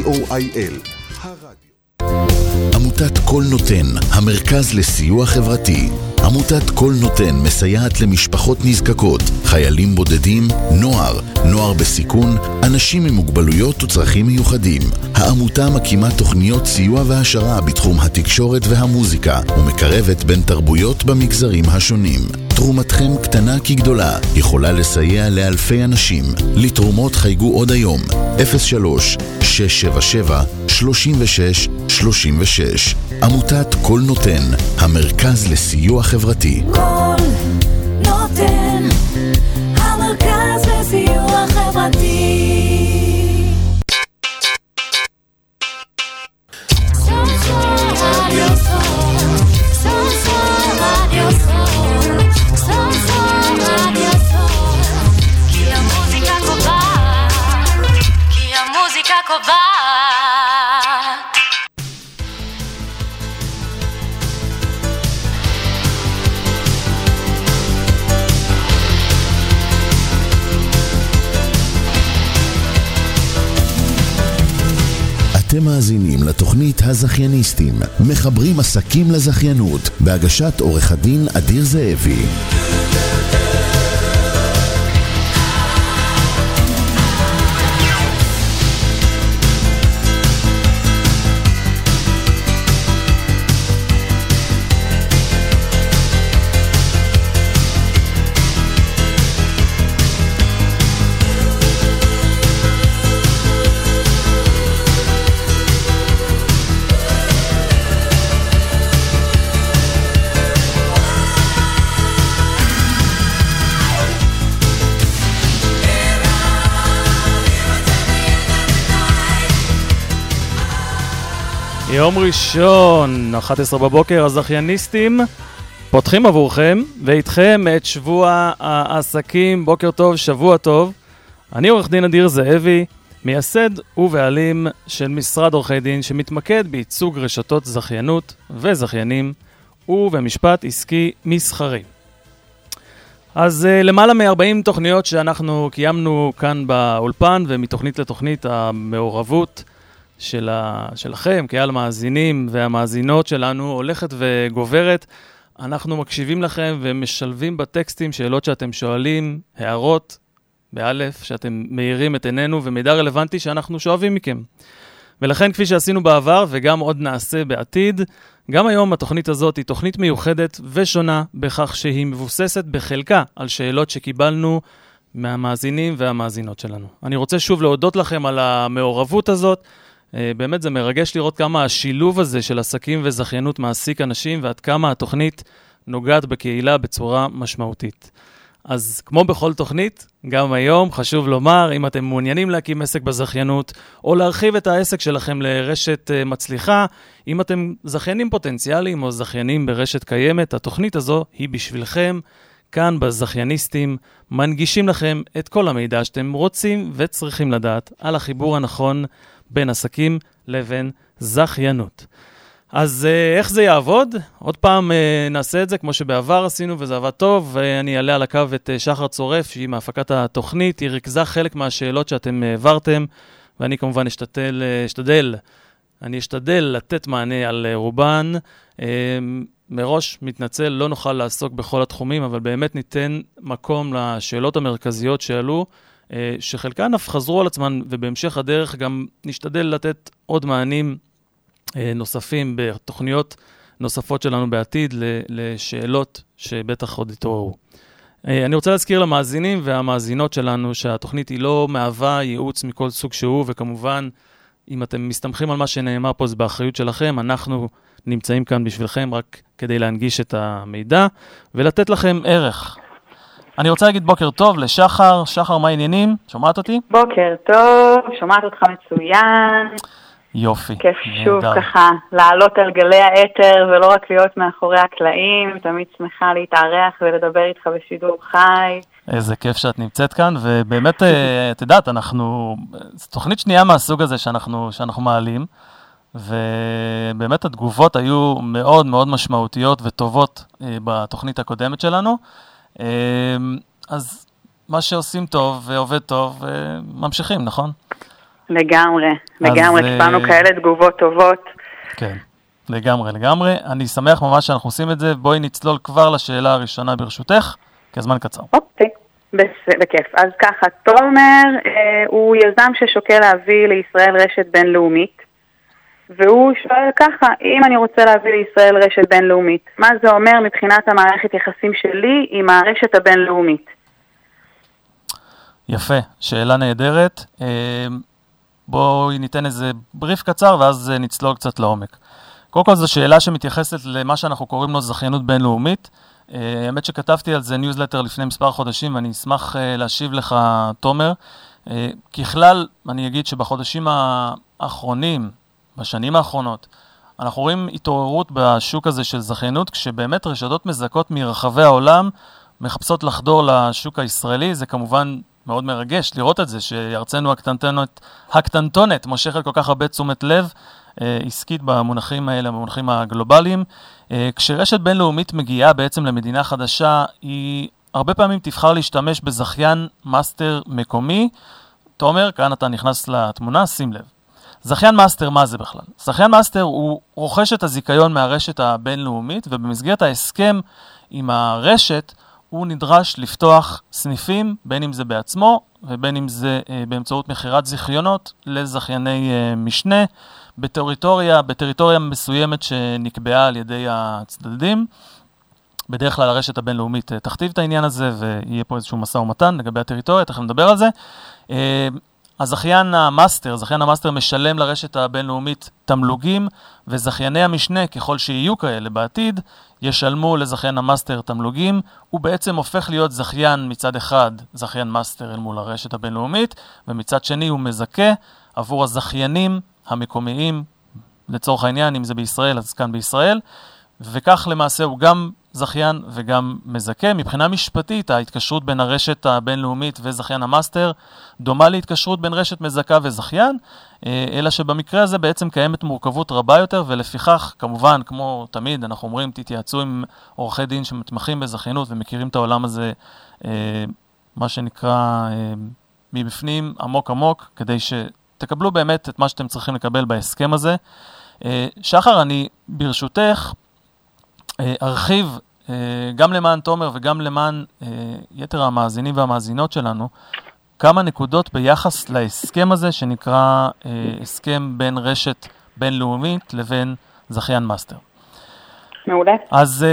co.il עמותת כל נותן, המרכז לסיוע חברתי. עמותת כל נותן מסייעת למשפחות נזקקות, חיילים בודדים, נוער בסיכון, אנשים עם מוגבלויות וצרכים מיוחדים. העמותה מקימה תוכניות סיוע והשרה בתחום התקשורת והמוזיקה, ומקרבת בין תרבויות במגזרים השונים. תרומתכם קטנה כגדולה, יכולה לסייע לאלפי אנשים. לתרומות חייגו עוד היום, 03-677-36-36. עמותת כל נותן, המרכז לסיוע חברתי. כל נותן, המרכז לסיוע חברתי. אתם מאזינים לתוכנית הזכייניסטים, מחברים עסקים לזכיינות, בהגשת עורך הדין אדיר זאבי. יום ראשון, 11 בבוקר, הזכייניסטים פותחים עבורכם ואיתכם את שבוע העסקים. בוקר טוב, שבוע טוב. אני עורך דין אדיר זאבי, מייסד ובעלים של משרד עורכי דין שמתמקד בייצוג רשתות זכיינות וזכיינים ובמשפט עסקי מסחרי. אז למעלה מ-40 תוכניות שאנחנו קיימנו כאן באולפן, ומתוכנית לתוכנית המעורבות שלכם, קהל מאזינים והמאזינות שלנו הולכת וגוברת. אנחנו מקשיבים לכם ומשלבים בטקסטים שאלות שאתם שואלים, הערות באלף, שאתם מאירים את עינינו, ומידע רלוונטי שאנחנו שואבים מכם. ולכן, כפי שעשינו בעבר וגם עוד נעשה בעתיד, גם היום התוכנית הזאת היא תוכנית מיוחדת ושונה בכך שהיא מבוססת בחלקה על שאלות שקיבלנו מהמאזינים והמאזינות שלנו. אני רוצה שוב להודות לכם על המעורבות הזאת. באמת זה מרגש לראות כמה השילוב הזה של עסקים וזכיינות מעסיק אנשים, ועד כמה התוכנית נוגעת בקהילה בצורה משמעותית. אז כמו בכל תוכנית, גם היום חשוב לומר, אם אתם מעוניינים להקים עסק בזכיינות, או להרחיב את העסק שלכם לרשת מצליחה, אם אתם זכיינים פוטנציאליים או זכיינים ברשת קיימת, התוכנית הזו היא בשבילכם. כאן בזכייניסטים מנגישים לכם את כל המידע שאתם רוצים וצריכים לדעת על החיבור הנכון בין עסקים לבין זכיינות. אז איך זה יעבוד? עוד פעם נעשה את זה כמו שבעבר עשינו וזה עבד טוב, ואני אעלה על הקו את שחר צורף שהיא מהפקת התוכנית, היא ריכזה חלק מהשאלות שאתם העברתם, ואני כמובן אשתדל לתת מענה על רובן. מראש מתנצל, לא נוכל לעסוק בכל התחומים, אבל באמת ניתן מקום לשאלות המרכזיות שעלו, שחלקן אף חזרו על עצמן, ובהמשך הדרך גם נשתדל לתת עוד מענים נוספים בתוכניות נוספות שלנו בעתיד לשאלות שבטח עוד יתעוררו. אני רוצה להזכיר למאזינים והמאזינות שלנו שהתוכנית היא לא מהווה ייעוץ מכל סוג שהוא, וכמובן אם אתם מסתמכים על מה שנאמר פה זה באחריות שלכם, אנחנו נמצאים כאן בשבילכם רק כדי להנגיש את המידע ולתת לכם ערך. אני רוצה להגיד בוקר טוב לשחר. שחר, מה העניינים? שומעת אותי? בוקר טוב, שומעת אותך מצוין. יופי. כיף שוב ככה לעלות על גלי האתר ולא רק להיות מאחורי הקלעים, תמיד שמחה להתארח ולדבר איתך בשידור חי. איזה כיף שאת נמצאת כאן, ובאמת, את יודעת, זו תוכנית שנייה מהסוג הזה שאנחנו מעלים, ובאמת התגובות היו מאוד מאוד משמעותיות וטובות בתוכנית הקודמת שלנו. אז מה שעושים טוב ועובד טוב, ממשיכים, נכון? לגמרי, קיבלנו כאלה תגובות טובות. כן, לגמרי. אני שמח ממש שאנחנו עושים את זה. בואי נצלול כבר לשאלה הראשונה ברשותך, כי הזמן קצר. אוקיי, בכיף. אז ככה, תומר הוא יזם ששוקל להביא לישראל רשת בינלאומית, והוא שואל ככה, אם אני רוצה להביא לישראל רשת בינלאומית, מה זה אומר מבחינת המערכת יחסים שלי עם הרשת הבינלאומית? יפה, שאלה נהדרת. בואי ניתן איזה בריף קצר ואז נצלול קצת לעומק. קודם כל זו שאלה שמתייחסת למה שאנחנו קוראים לו זכיינות בינלאומית. האמת שכתבתי על זה ניוזלטר לפני מספר חודשים ואני אשמח להשיב לך, תומר. ככלל, אני אגיד שבחודשים האחרונים, בשנים האחרונות, אנחנו רואים התעוררות בשוק הזה של זכיינות, כשבאמת רשתות מזכות מרחבי העולם מחפשות לחדור לשוק הישראלי. זה כמובן מאוד מרגש לראות את זה, שארצנו הקטנטונת מושכת כל כך הרבה תשומת לב עסקית במונחים האלה, במונחים הגלובליים. כשרשת בינלאומית מגיעה בעצם למדינה חדשה, היא הרבה פעמים תבחר להשתמש בזכיין מאסטר מקומי. תומר, כאן אתה נכנס לתמונה, שים לב. זכיין מאסטר, מה זה בכלל? זכיין מאסטר הוא רוכש את הזיכיון מהרשת הבינלאומית, ובמסגרת ההסכם עם הרשת, הוא נדרש לפתוח סניפים, בין אם זה בעצמו, ובין אם זה באמצעות מחירת זיכיונות לזכייני משנה, בטריטוריה מסוימת שנקבעה על ידי הצדדים. בדרך כלל הרשת הבינלאומית תכתיב את העניין הזה, ויהיה פה איזשהו משא ומתן לגבי הטריטוריה, תכף נדבר על זה. הזכיין המאסטר משלם לרשת הבינלאומית תמלוגים, וזכייני המשנה, ככל שיהיו כאלה בעתיד, ישלמו לזכיין המאסטר תמלוגים. הוא בעצם הופך להיות זכיין מצד אחד, זכיין מאסטר אל מול הרשת הבינלאומית, ומצד שני הוא מזכה עבור הזכיינים המקומיים, לצורך העניין, אם זה בישראל, אז כאן בישראל, וכך למעשה הוא גם זכיין וגם מזכה. מבחינה משפטית, ההתקשרות בין הרשת הבינלאומית וזכיין המאסטר דומה להתקשרות בין רשת מזכה וזכיין, אלא שבמקרה הזה בעצם קיימת מורכבות רבה יותר, ולפיכך, כמובן, כמו תמיד, אנחנו אומרים, תתייעצו עם עורכי דין שמתמחים בזכיינות ומכירים את העולם הזה, מה שנקרא, מבפנים, עמוק, כדי שתקבלו באמת את מה שאתם צריכים לקבל בהסכם הזה. שחר, אני ברשותך, ארחיב גם למען תומר וגם למען יתר המאזינים והמאזינות שלנו, כמה נקודות ביחס להסכם הזה שנקרא הסכם בין רשת בינלאומית לבין זכיין מאסטר. מעולה. אז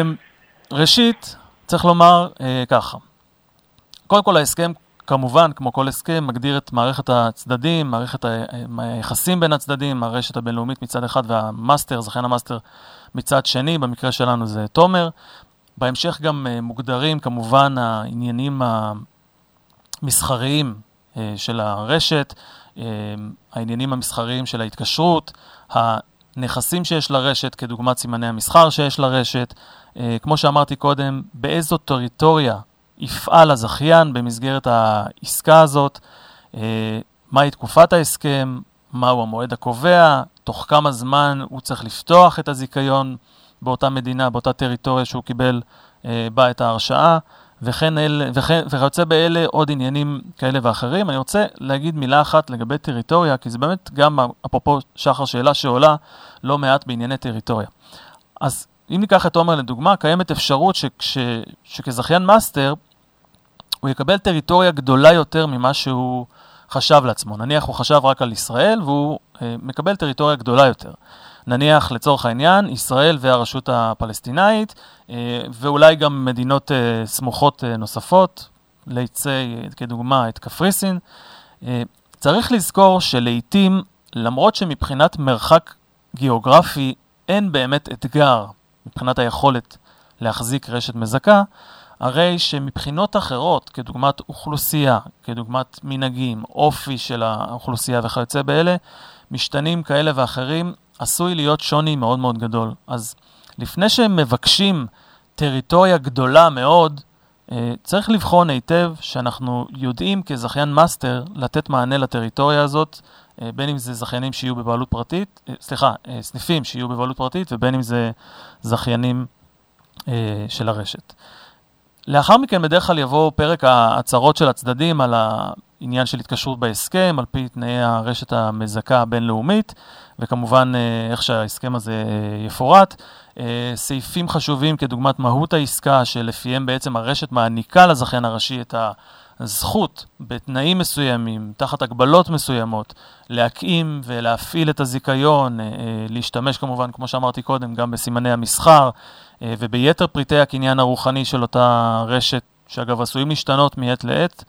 ראשית, צריך לומר ככה. קודם כל ההסכם, כמובן, כמו כל הסכם, מגדיר את מערכת הצדדים, מערכת היחסים בין הצדדים, הרשת הבינלאומית מצד אחד והמאסטר, זכיין המאסטר מצד שני, במקרה שלנו זה תומר. בהמשך גם מוגדרים כמובן העניינים המסחריים של הרשת, העניינים המסחריים של ההתקשרות, הנכסים שיש לרשת כדוגמת סימני המסחר שיש לרשת, כמו שאמרתי קודם, באיזו טריטוריה יפעל הזכיין במסגרת העסקה הזאת, מהי תקופת ההסכם, מהו המועד הקובע, תוך כמה זמן הוא צריך לפתוח את הזיכיון באותה מדינה, באותה טריטוריה שהוא קיבל בה את ההרשאה, וכיוצא באלה עוד עניינים כאלה ואחרים. אני רוצה להגיד מילה אחת לגבי טריטוריה, כי זה באמת גם, אפרופו שחר, שאלה שעולה לא מעט בענייני טריטוריה. אז אם ניקח את תומר לדוגמה, קיימת אפשרות שכזכיין מאסטר, הוא יקבל טריטוריה גדולה יותר ממה שהוא חשב לעצמו. נניח הוא חשב רק על ישראל, והוא מקבל טריטוריה גדולה יותר. נניח לצורך העניין, ישראל והרשות הפלסטינאית, ואולי גם מדינות סמוכות נוספות, ליצא כדוגמה את קפריסין. צריך לזכור שלעיתים, למרות שמבחינת מרחק גיאוגרפי, אין באמת אתגר מבחינת היכולת להחזיק רשת מזכה, הרי שמבחינות אחרות, כדוגמת אוכלוסייה, כדוגמת מנהגים, אופי של האוכלוסייה וכיוצא באלה, משתנים כאלה ואחרים, עשוי להיות שוני מאוד מאוד גדול. אז לפני שהם מבקשים טריטוריה גדולה מאוד, צריך לבחון היטב שאנחנו יודעים כזכיין מאסטר לתת מענה לטריטוריה הזאת, בין אם זה זכיינים שיהיו בבעלות פרטית, סניפים שיהיו בבעלות פרטית, ובין אם זה זכיינים של הרשת. לאחר מכן בדרך כלל יבוא פרק ההצהרות של הצדדים על עניין של התקשרות בהסכם, על פי תנאי הרשת המזכה הבינלאומית, וכמובן איך שההסכם הזה יפורט. סעיפים חשובים כדוגמת מהות העסקה, שלפיהם בעצם הרשת מעניקה לזכיין הראשי את הזכות בתנאים מסוימים, תחת הגבלות מסוימות, להקים ולהפעיל את הזיכיון, להשתמש כמובן, כמו שאמרתי קודם, גם בסימני המסחר, וביתר פריטי הקניין הרוחני של אותה רשת, שאגב עשויים להשתנות מעת לעת,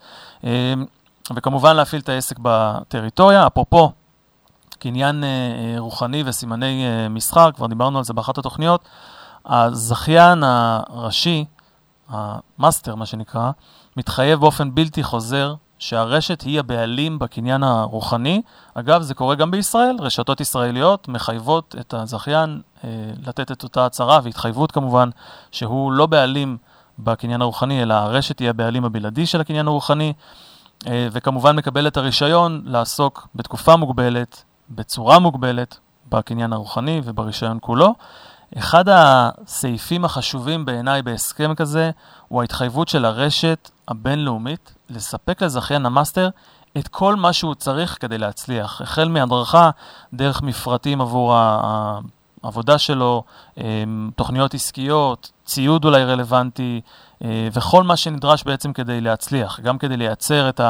וכמובן להפעיל את העסק בטריטוריה. אפרופו, קניין רוחני וסימני מסחר, כבר דיברנו על זה באחת התוכניות, הזכיין הראשי, המאסטר מה שנקרא, מתחייב באופן בלתי חוזר שהרשת היא הבעלים בקניין הרוחני. אגב, זה קורה גם בישראל, רשתות ישראליות מחייבות את הזכיין לתת את אותה הצהרה, והתחייבות כמובן שהוא לא בעלים בקניין הרוחני, אלא הרשת היא הבעלים הבלעדי של הקניין הרוחני, וכמובן מקבל את הרישיון לעסוק בתקופה מוגבלת, בצורה מוגבלת, בקניין הרוחני וברישיון כולו. אחד הסעיפים החשובים בעיניי בהסכם כזה, הוא ההתחייבות של הרשת הבינלאומית לספק לזכיין המאסטר את כל מה שהוא צריך כדי להצליח. החל מהדרכה, דרך מפרטים עבור העבודה שלו, תוכניות עסקיות, ציוד אולי רלוונטי, וכל מה שנדרש בעצם כדי להצליח, גם כדי לייצר את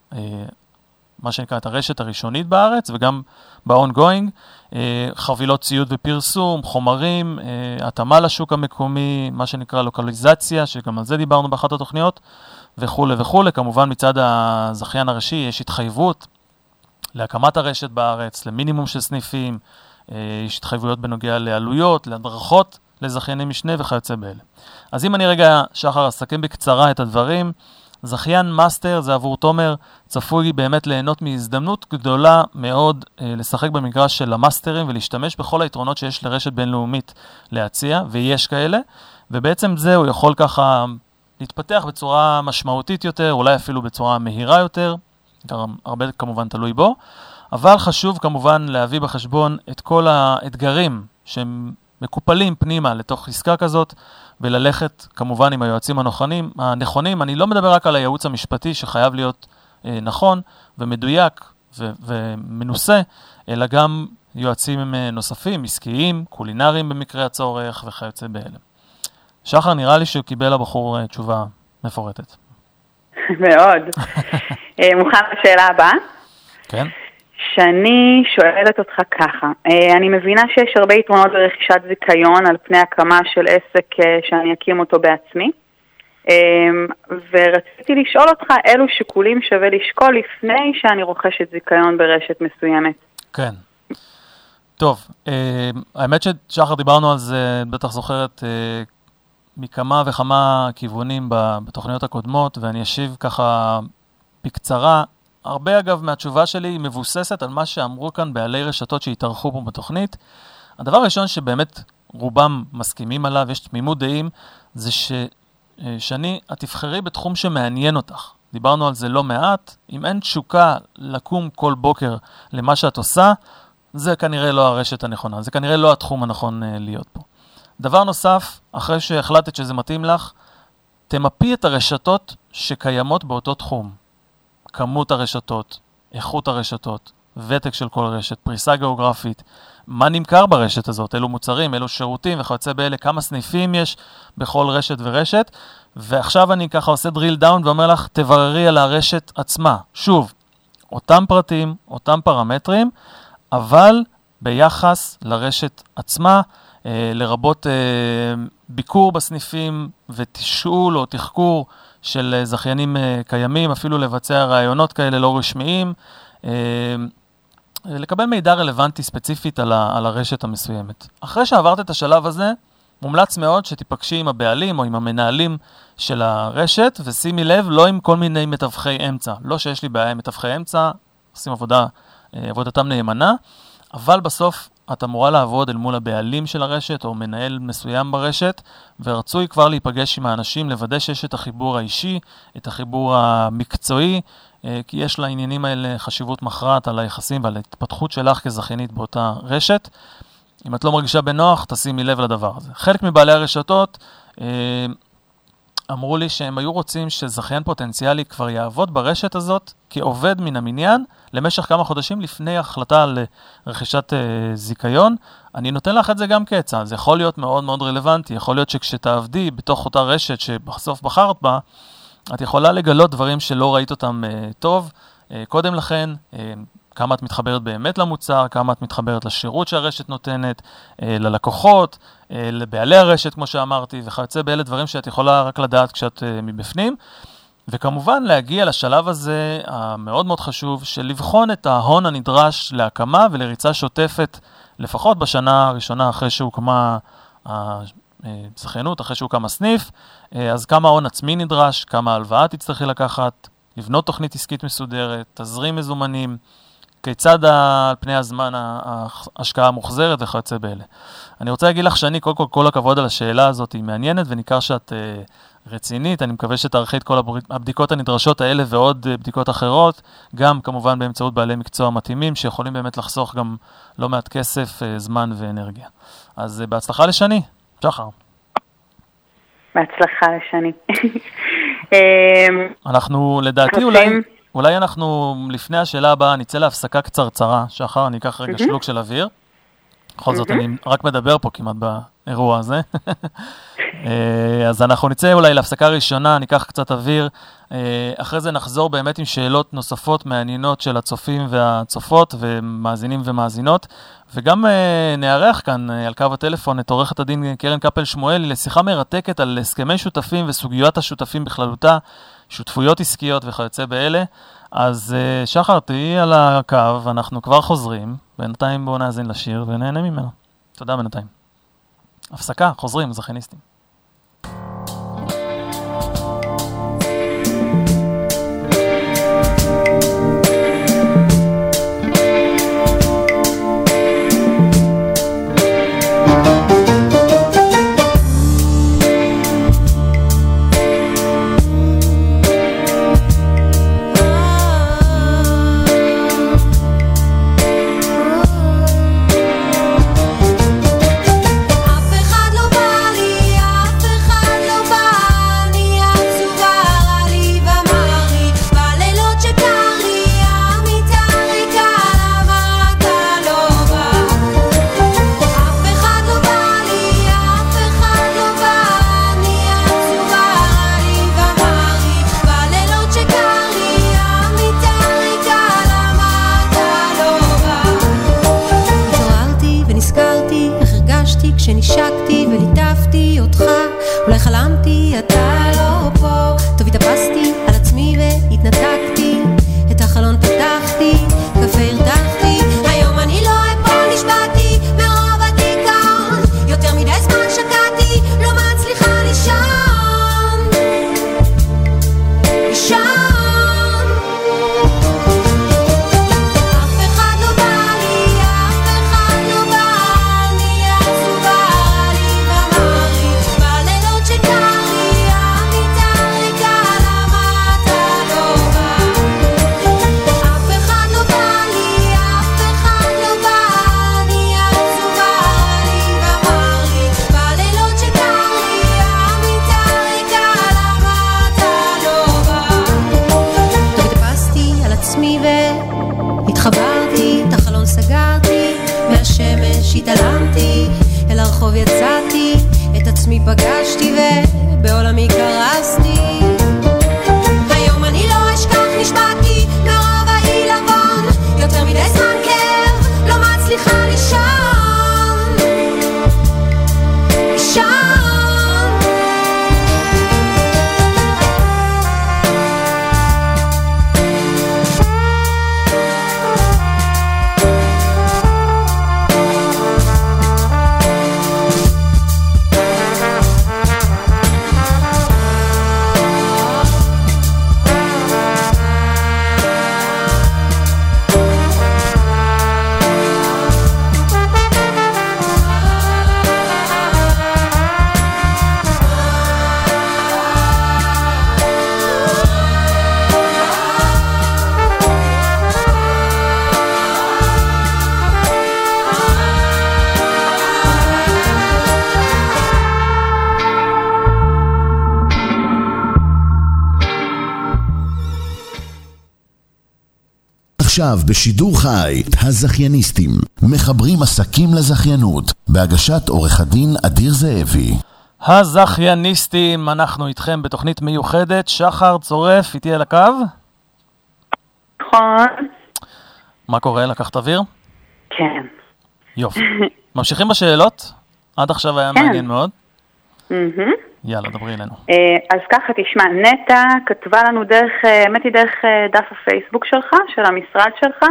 מה שנקרא את הרשת הראשונית בארץ, וגם ב-ongoing, חבילות ציוד ופרסום, חומרים, התאמה לשוק המקומי, מה שנקרא לוקליזציה, שגם על זה דיברנו באחת התוכניות, וכו' וכו'. כמובן מצד הזכיין הראשי יש התחייבות להקמת הרשת בארץ, למינימום של סניפים, יש התחייבויות בנוגע לעלויות, להדרכות לזכייני משנה וכיוצא באלה. אז אם אני רגע, שחר, אסכם בקצרה את הדברים, זכיין מאסטר זה עבור תומר צפוי באמת ליהנות מהזדמנות גדולה מאוד לשחק במגרש של המאסטרים ולהשתמש בכל היתרונות שיש לרשת בינלאומית להציע, ויש כאלה, ובעצם זה הוא יכול ככה להתפתח בצורה משמעותית יותר, אולי אפילו בצורה מהירה יותר, הרבה כמובן תלוי בו, אבל חשוב כמובן להביא בחשבון את כל האתגרים שהם מקופלים פנימה לתוך עסקה כזאת, וללכת כמובן עם היועצים הנכונים. אני לא מדבר רק על הייעוץ המשפטי שחייב להיות נכון ומדויק ומנוסה, אלא גם יועצים נוספים, עסקיים, קולינריים במקרה הצורך וכיוצא באלה. שחר, נראה לי שהוא קיבל הבחור תשובה מפורטת. מאוד. מוכן לשאלה הבאה? כן. שאני שואלת אותך ככה, אני מבינה שיש הרבה יתרונות ברכישת זיכיון על פני הקמה של עסק שאני אקים אותו בעצמי, ורציתי לשאול אותך אילו שיקולים שווה לשקול לפני שאני רוכשת זיכיון ברשת מסוימת. כן. טוב, האמת ששחר דיברנו על זה, בטח זוכרת, מכמה וכמה כיוונים בתוכניות הקודמות, ואני אשיב ככה בקצרה. הרבה אגב מהתשובה שלי היא מבוססת על מה שאמרו כאן בעלי רשתות שהתארחו פה בתוכנית. הדבר הראשון שבאמת רובם מסכימים עליו, יש תמימות דעים, זה שאני, את תבחרי בתחום שמעניין אותך. דיברנו על זה לא מעט. אם אין תשוקה לקום כל בוקר למה שאת עושה, זה כנראה לא הרשת הנכונה, זה כנראה לא התחום הנכון להיות פה. דבר נוסף, אחרי שהחלטת שזה מתאים לך, תמפי את הרשתות שקיימות באותו תחום. כמות הרשתות, איכות הרשתות, ותק של כל רשת, פריסה גיאוגרפית, מה נמכר ברשת הזאת, אילו מוצרים, אילו שירותים וכיוצא באלה, כמה סניפים יש בכל רשת ורשת, ועכשיו אני ככה עושה drill down ואומר לך, תבררי על הרשת עצמה. שוב, אותם פרטים, אותם פרמטרים, אבל ביחס לרשת עצמה, לרבות ביקור בסניפים ותשאול או תחקור של זכיינים קיימים, אפילו לבצע רעיונות כאלה לא רשמיים, לקבל מידע רלוונטי ספציפית על הרשת המסוימת. אחרי שעברת את השלב הזה, מומלץ מאוד שתיפגשי עם הבעלים או עם המנהלים של הרשת, ושימי לב, לא עם כל מיני מתווכי אמצע. לא שיש לי בעיה עם מתווכי אמצע, עושים עבודתם נאמנה, אבל בסוף את אמורה לעבוד אל מול הבעלים של הרשת או מנהל מסוים ברשת, ורצוי כבר להיפגש עם האנשים, לוודא שיש את החיבור האישי, את החיבור המקצועי, כי יש לעניינים האלה חשיבות מכרעת על היחסים ועל ההתפתחות שלך כזכיינית באותה רשת. אם את לא מרגישה בנוח, תשימי לב לדבר הזה. חלק מבעלי הרשתות אמרו לי שהם היו רוצים שזכיין פוטנציאלי כבר יעבוד ברשת הזאת כעובד מן המניין למשך כמה חודשים לפני החלטה על רכישת זיכיון. אני נותן לך את זה גם כעצה, זה יכול להיות מאוד מאוד רלוונטי, יכול להיות שכשתעבדי בתוך אותה רשת שבסוף בחרת בה, את יכולה לגלות דברים שלא ראית אותם טוב, קודם לכן, כמה את מתחברת באמת למוצר, כמה את מתחברת לשירות שהרשת נותנת, ללקוחות, לבעלי הרשת, כמו שאמרתי, וכיוצא באלה דברים שאת יכולה רק לדעת כשאת מבפנים. וכמובן להגיע לשלב הזה המאוד מאוד חשוב של לבחון את ההון הנדרש להקמה ולריצה שוטפת, לפחות בשנה הראשונה אחרי שהוקמה הזכיינות, אחרי שהוקם הסניף, אז כמה ההון עצמי נדרש, כמה הלוואה תצטרכי לקחת, לבנות תוכנית עסקית מסודרת, תזרים מזומנים, כיצד על פני הזמן ההשקעה מוחזרת וכיוצא באלה. אני רוצה להגיד לך שאני כל הכבוד על השאלה הזאת, היא מעניינת וניכר שאת רצינית, אני מקווה שתערכי את כל הבדיקות הנדרשות האלה ועוד בדיקות אחרות, גם כמובן באמצעות בעלי מקצוע מתאימים, שיכולים באמת לחסוך גם לא מעט כסף, זמן ואנרגיה. אז בהצלחה לשני, שחר. בהצלחה לשני. אנחנו לדעתי אולי אנחנו לפני השאלה הבאה נצא להפסקה קצרצרה, שחר, אני אקח רגע שלוק של אוויר. בכל זאת אני רק מדבר פה כמעט באירוע הזה. אז אנחנו נצא אולי להפסקה ראשונה, ניקח קצת אוויר, אחרי זה נחזור באמת עם שאלות נוספות מעניינות של הצופים והצופות ומאזינים ומאזינות, וגם נערך כאן על קו הטלפון את עורכת הדין קרן קפל שמואלי לשיחה מרתקת על הסכמי שותפים וסוגיות השותפים בכללותה, שותפויות עסקיות וכיוצא באלה. אז שחר, תהי על הקו, אנחנו כבר חוזרים, בינתיים בואו נאזין לשיר ונהנה ממנו. תודה בינתיים. הפסקה, חוזרים, זכייניסטים. כשנשקתי וליטפתי אותך, אולי חלמתי אתה לא פה, טוב התאפסתי על עצמי והתנתקתי, את החלון פתחתי, קפה הרתחתי, היום אני לא אפול, נשבעתי מרוב הדיכאון, יותר מדי זמן שקעתי, לא מצליחה לישון, לישון. התחברתי, את החלון סגרתי, מהשמש התעלמתי, אל הרחוב יצאתי, את עצמי פגשתי ובעולמי קרסתי. היום אני לא אשכח, נשבעתי מרוב העילבון, יותר מדי זמן כאב, לא מצליחה לישון, לישון. עכשיו בשידור חי, הזכייניסטים, מחברים עסקים לזכיינות, בהגשת עורך הדין אדיר זאבי. הזכייניסטים, אנחנו איתכם בתוכנית מיוחדת. שחר צורף, איתי על הקו. נכון. מה קורה? לקחת אוויר? כן. יופי. ממשיכים בשאלות? עד עכשיו היה מעניין מאוד. יאללה, דברי אלינו. אז ככה, תשמע, נטע כתבה לנו דרך דף הפייסבוק שלך, של המשרד שלך.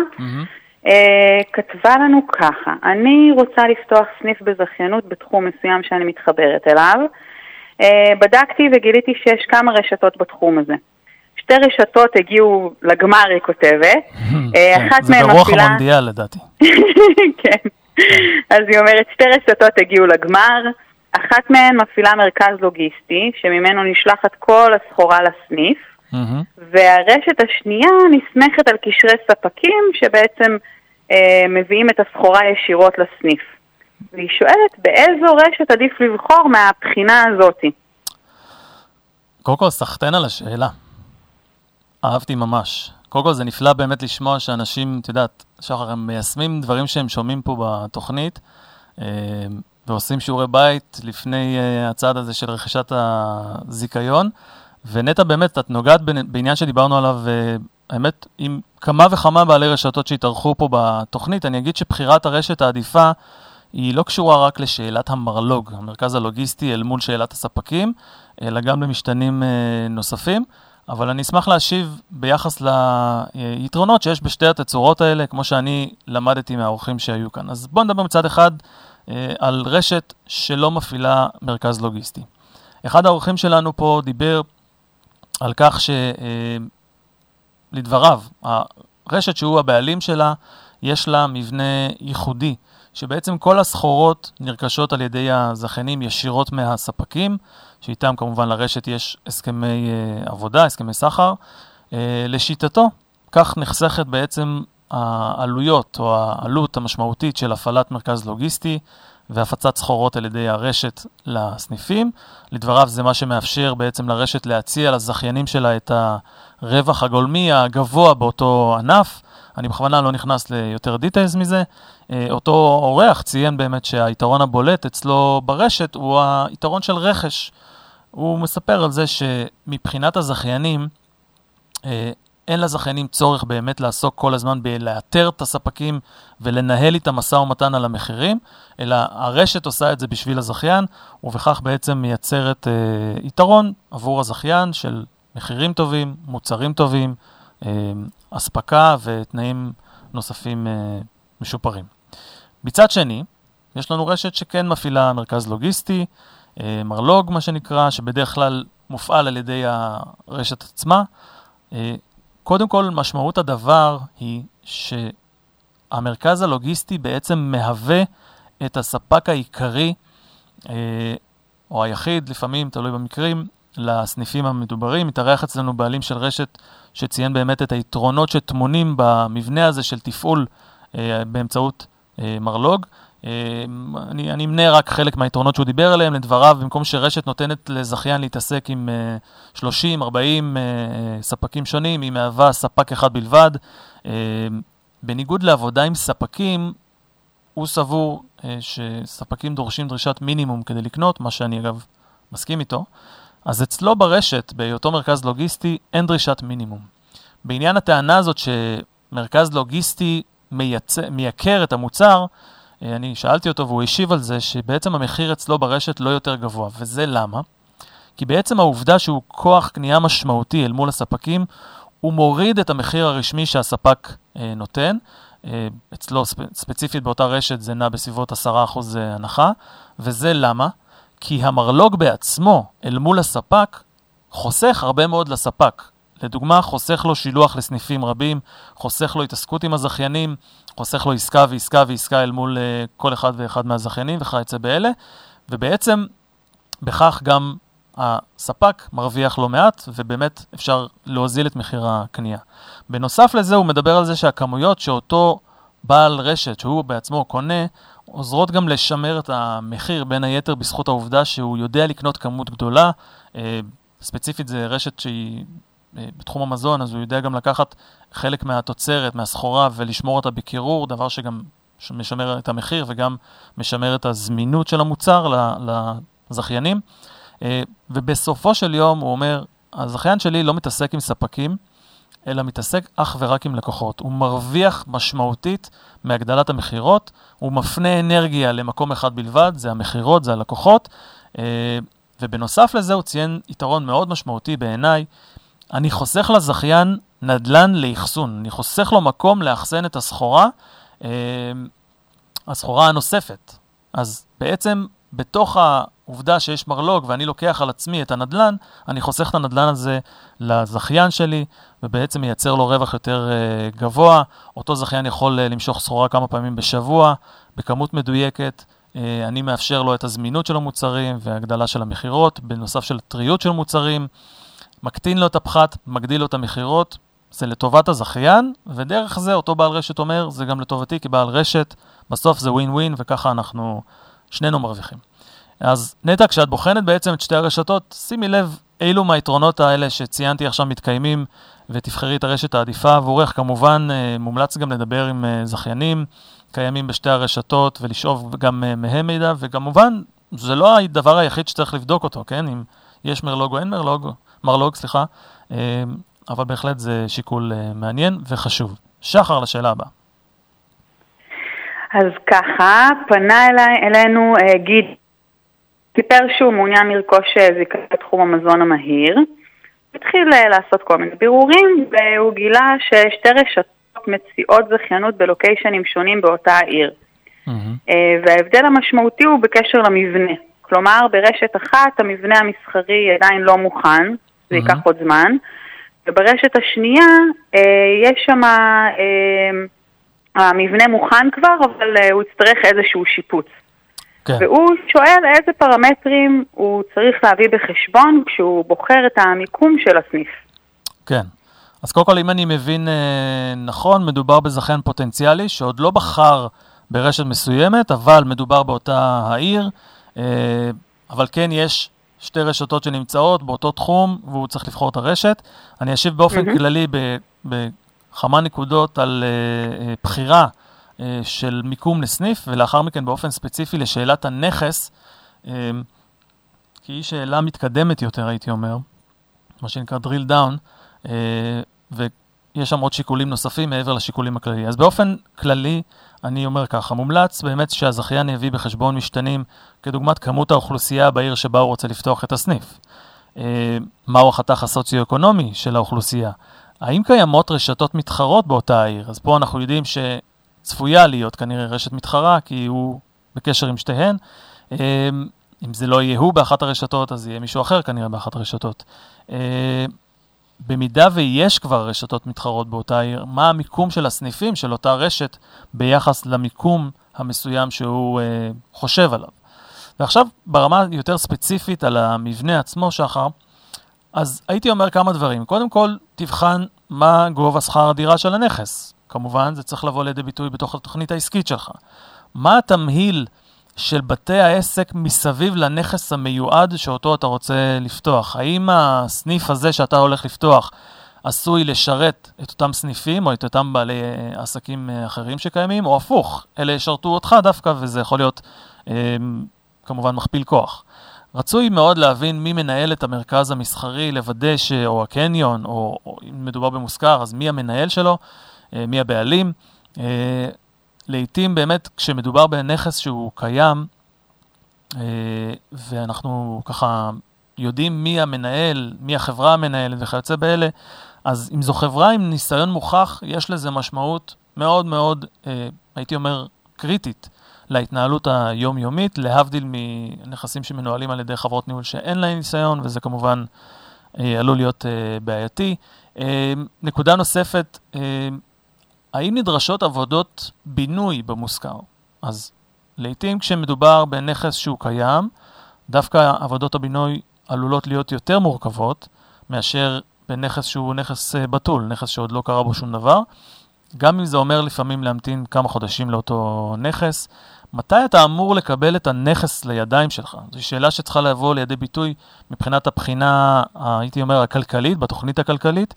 כתבה לנו ככה: אני רוצה לפתוח סניף בזכיינות בתחום מסוים שאני מתחברת אליו. בדקתי וגיליתי שיש כמה רשתות בתחום הזה. 2 רשתות הגיעו לגמר, היא כותבת. זה ברוח המונדיאל לדעתי. כן. אז היא אומרת, 2 רשתות הגיעו לגמר. אחת מהן מפעילה מרכז לוגיסטי, שממנו נשלחת כל הסחורה לסניף, והרשת השנייה נסמכת על קשרי ספקים, שבעצם מביאים את הסחורה ישירות לסניף. והיא שואלת, באיזו רשת עדיף לבחור מהבחינה הזאת? קודם כל, סחטן על השאלה. אהבתי ממש. קודם כל, זה נפלא באמת לשמוע שאנשים, את יודעת, שחר, הם מיישמים דברים שהם שומעים פה בתוכנית, ועושים שיעורי בית לפני הצעד הזה של רכישת הזיקיון. ונטע באמת, את נוגעת בעניין שדיברנו עליו, האמת, עם כמה וכמה בעלי רשתות שהתארחו פה בתוכנית. אני אגיד שבחירת הרשת העדיפה היא לא קשורה רק לשאלת המרלוג, המרכז הלוגיסטי, אל מול שאלת הספקים, אלא גם למשתנים נוספים. אבל אני אשמח להשיב ביחס ליתרונות שיש בשתי התצורות האלה, כמו שאני למדתי מהאורחים שהיו כאן. אז בואו נדבר מצד אחד על רשת שלא מפעילה מרכז לוגיסטי. אחד האורחים שלנו פה דיבר על כך שלדבריו, הרשת שהוא הבעלים שלה, יש לה מבנה ייחודי, שבעצם כל הסחורות נרכשות על ידי הזכיינים ישירות מהספקים, שאיתם כמובן לרשת יש הסכמי עבודה, הסכמי סחר. לשיטתו, כך נחסכת בעצם העלויות או העלות המשמעותית של הפעלת מרכז לוגיסטי והפצת סחורות על ידי הרשת לסניפים. לדבריו זה מה שמאפשר בעצם לרשת להציע לזכיינים שלה את הרווח הגולמי הגבוה באותו ענף. אני בכוונה לא נכנס ליותר דיטיילס מזה. אותו אורח ציין באמת שהיתרון הבולט אצלו ברשת הוא היתרון של רכש. הוא מספר על זה שמבחינת הזכיינים, אין לזכיינים צורך באמת לעסוק כל הזמן בלאתר את הספקים ולנהל איתם משא ומתן על המחירים, אלא הרשת עושה את זה בשביל הזכיין, ובכך בעצם מייצרת יתרון עבור הזכיין של מחירים טובים, מוצרים טובים, הספקה ותנאים נוספים משופרים. מצד שני, יש לנו רשת שכן מפעילה מרכז לוגיסטי, מרלוג מה שנקרא, שבדרך כלל מופעל על ידי הרשת עצמה. קודם כל, משמעות הדבר היא שהמרכז הלוגיסטי בעצם מהווה את הספק העיקרי, או היחיד, לפעמים, תלוי במקרים, לסניפים המדוברים. מתארח אצלנו בעלים של רשת שציין באמת את היתרונות שתמונים במבנה הזה של תפעול באמצעות מרלוג. אני אמנה רק חלק מהיתרונות שהוא דיבר עליהם. לדבריו, במקום שרשת נותנת לזכיין להתעסק עם 30-40 ספקים שונים, היא מהווה ספק אחד בלבד. בניגוד לעבודה עם ספקים, הוא סבור שספקים דורשים דרישת מינימום כדי לקנות, מה שאני אגב מסכים איתו. אז אצלו ברשת, בהיותו מרכז לוגיסטי, אין דרישת מינימום. בעניין הטענה הזאת שמרכז לוגיסטי מייקר את המוצר, אני שאלתי אותו והוא השיב על זה שבעצם המחיר אצלו ברשת לא יותר גבוה. וזה למה? כי בעצם העובדה שהוא כוח קנייה משמעותי אל מול הספקים, הוא מוריד את המחיר הרשמי שהספק נותן. אצלו ספציפית באותה רשת זה נע בסביבות 10% הנחה. וזה למה? כי המרלוג בעצמו אל מול הספק חוסך הרבה מאוד לספק. לדוגמה, חוסך לו שילוח לסניפים רבים, חוסך לו התעסקות עם הזכיינים, חוסך לו עסקה ועסקה ועסקה אל מול כל אחד ואחד מהזכיינים וכיוצא באלה, ובעצם בכך גם הספק מרוויח לא מעט, ובאמת אפשר להוזיל את מחיר הקנייה. בנוסף לזה הוא מדבר על זה שהכמויות שאותו בעל רשת, שהוא בעצמו קונה, עוזרות גם לשמר את המחיר בין היתר בזכות העובדה שהוא יודע לקנות כמות גדולה. ספציפית זה רשת שהיא בתחום המזון, אז הוא יודע גם לקחת חלק מהתוצרת, מהסחורה, ולשמור אותה בקירור, דבר שגם משמר את המחיר, וגם משמר את הזמינות של המוצר לזכיינים. ובסופו של יום הוא אומר, הזכיין שלי לא מתעסק עם ספקים, אלא מתעסק אך ורק עם לקוחות. הוא מרוויח משמעותית מהגדלת המחירות, הוא מפנה אנרגיה למקום אחד בלבד, זה המחירות, זה הלקוחות, ובנוסף לזה הוא ציין יתרון מאוד משמעותי בעיניי, אני חוסך לזכיין נדלן לאחסון, אני חוסך לו מקום לאחסן את הסחורה הנוספת. אז בעצם בתוך העובדה שיש מרלוג ואני לוקח על עצמי את הנדלן, אני חוסך את הנדלן הזה לזכיין שלי, ובעצם מייצר לו רווח יותר גבוה. אותו זכיין יכול למשוך סחורה כמה פעמים בשבוע, בכמות מדויקת. אני מאפשר לו את הזמינות של המוצרים והגדלה של המחירות, בנוסף של טריות של מוצרים, מקטין לו את הפחת, מגדיל לו את המחירות, זה לטובת הזכיין, ודרך זה אותו בעל רשת אומר, זה גם לטובתי כבעל רשת, בסוף זה ווין ווין, וככה אנחנו שנינו מרוויחים. אז נטע, כשאת בוחנת בעצם את שתי הרשתות, שימי לב אילו מהיתרונות האלה שציינתי עכשיו מתקיימים, ותבחרי את הרשת העדיפה, ועורך כמובן מומלץ גם לדבר עם זכיינים, קיימים בשתי הרשתות, ולשאוב גם מהם מידע, וכמובן זה לא הדבר היחיד שצריך לבדוק אותו, כן? אם יש מרלוג או אין מרלוג, אבל בהחלט זה שיקול מעניין וחשוב. שחר, לשאלה הבאה. אז ככה, פנה אלינו גיד, סיפר שהוא מעוניין לרכוש זיקה בתחום המזון המהיר, התחיל לעשות כל מיני בירורים, והוא גילה ששתי רשתות מציעות זכיינות בלוקיישנים שונים באותה העיר. וההבדל המשמעותי הוא בקשר למבנה. כלומר, ברשת אחת המבנה המסחרי עדיין לא מוכן, זה ייקח עוד זמן, וברשת השנייה יש שם המבנה מוכן כבר, אבל הוא יצטרך איזשהו שיפוץ. כן. והוא שואל איזה פרמטרים הוא צריך להביא בחשבון כשהוא בוחר את המיקום של הסניף. כן. אז קודם כל, אם אני מבין נכון, מדובר בזכיין פוטנציאלי שעוד לא בחר ברשת מסוימת, אבל מדובר באותה העיר, אבל כן יש שתי רשתות שנמצאות באותו תחום, והוא צריך לבחור את הרשת. אני אשיב באופן כללי בכמה נקודות על בחירה של מיקום לסניף, ולאחר מכן באופן ספציפי לשאלת הנכס, כי היא שאלה מתקדמת יותר, הייתי אומר, מה שנקרא drill down, ויש שם עוד שיקולים נוספים מעבר לשיקולים הכללי. אז באופן כללי, אני אומר ככה, מומלץ באמת שהזכיין יביא בחשבון משתנים, כדוגמת כמות האוכלוסייה בעיר שבה הוא רוצה לפתוח את הסניף. מהו החתך הסוציו-אקונומי של האוכלוסייה? האם קיימות רשתות מתחרות באותה העיר? אז פה אנחנו יודעים שצפויה להיות כנראה רשת מתחרה, כי הוא בקשר עם שתיהן. אם זה לא יהיה הוא באחת הרשתות, אז יהיה מישהו אחר כנראה באחת הרשתות. במידה ויש כבר רשתות מתחרות באותה עיר, מה המיקום של הסניפים של אותה רשת ביחס למיקום המסוים שהוא חושב עליו. ועכשיו ברמה יותר ספציפית על המבנה עצמו, שחר, אז הייתי אומר כמה דברים. קודם כל, תבחן מה גובה שכר הדירה של הנכס. כמובן, זה צריך לבוא לידי ביטוי בתוך התוכנית העסקית שלך. מה התמהיל של בתי העסק מסביב לנכס המיועד שאותו אתה רוצה לפתוח? האם הסניף הזה שאתה הולך לפתוח עשוי לשרת את אותם סניפים או את אותם בעלי עסקים אחרים שקיימים, או הפוך, אלה ישרתו אותך דווקא, וזה יכול להיות כמובן מכפיל כוח. רצוי מאוד להבין מי מנהל את המרכז המסחרי, לוודא או הקניון, או אם מדובר במושכר, אז מי המנהל שלו, מי הבעלים. לעתים באמת כשמדובר בנכס שהוא קיים, ואנחנו ככה יודעים מי המנהל, מי החברה המנהלת וכיוצא באלה, אז אם זו חברה עם ניסיון מוכח, יש לזה משמעות מאוד מאוד, הייתי אומר, קריטית להתנהלות היומיומית, להבדיל מנכסים שמנוהלים על ידי חברות ניהול שאין להם ניסיון, וזה כמובן עלול להיות בעייתי. נקודה נוספת, האם נדרשות עבודות בינוי במושכר? אז לעתים כשמדובר בנכס שהוא קיים, דווקא עבודות הבינוי עלולות להיות יותר מורכבות, מאשר בנכס שהוא נכס בטול, נכס שעוד לא קרה בו שום דבר. גם אם זה אומר לפעמים להמתין כמה חודשים לאותו נכס, מתי אתה אמור לקבל את הנכס לידיים שלך? זו שאלה שצריכה לבוא לידי ביטוי מבחינת הבחינה, הייתי אומר, הכלכלית, בתוכנית הכלכלית.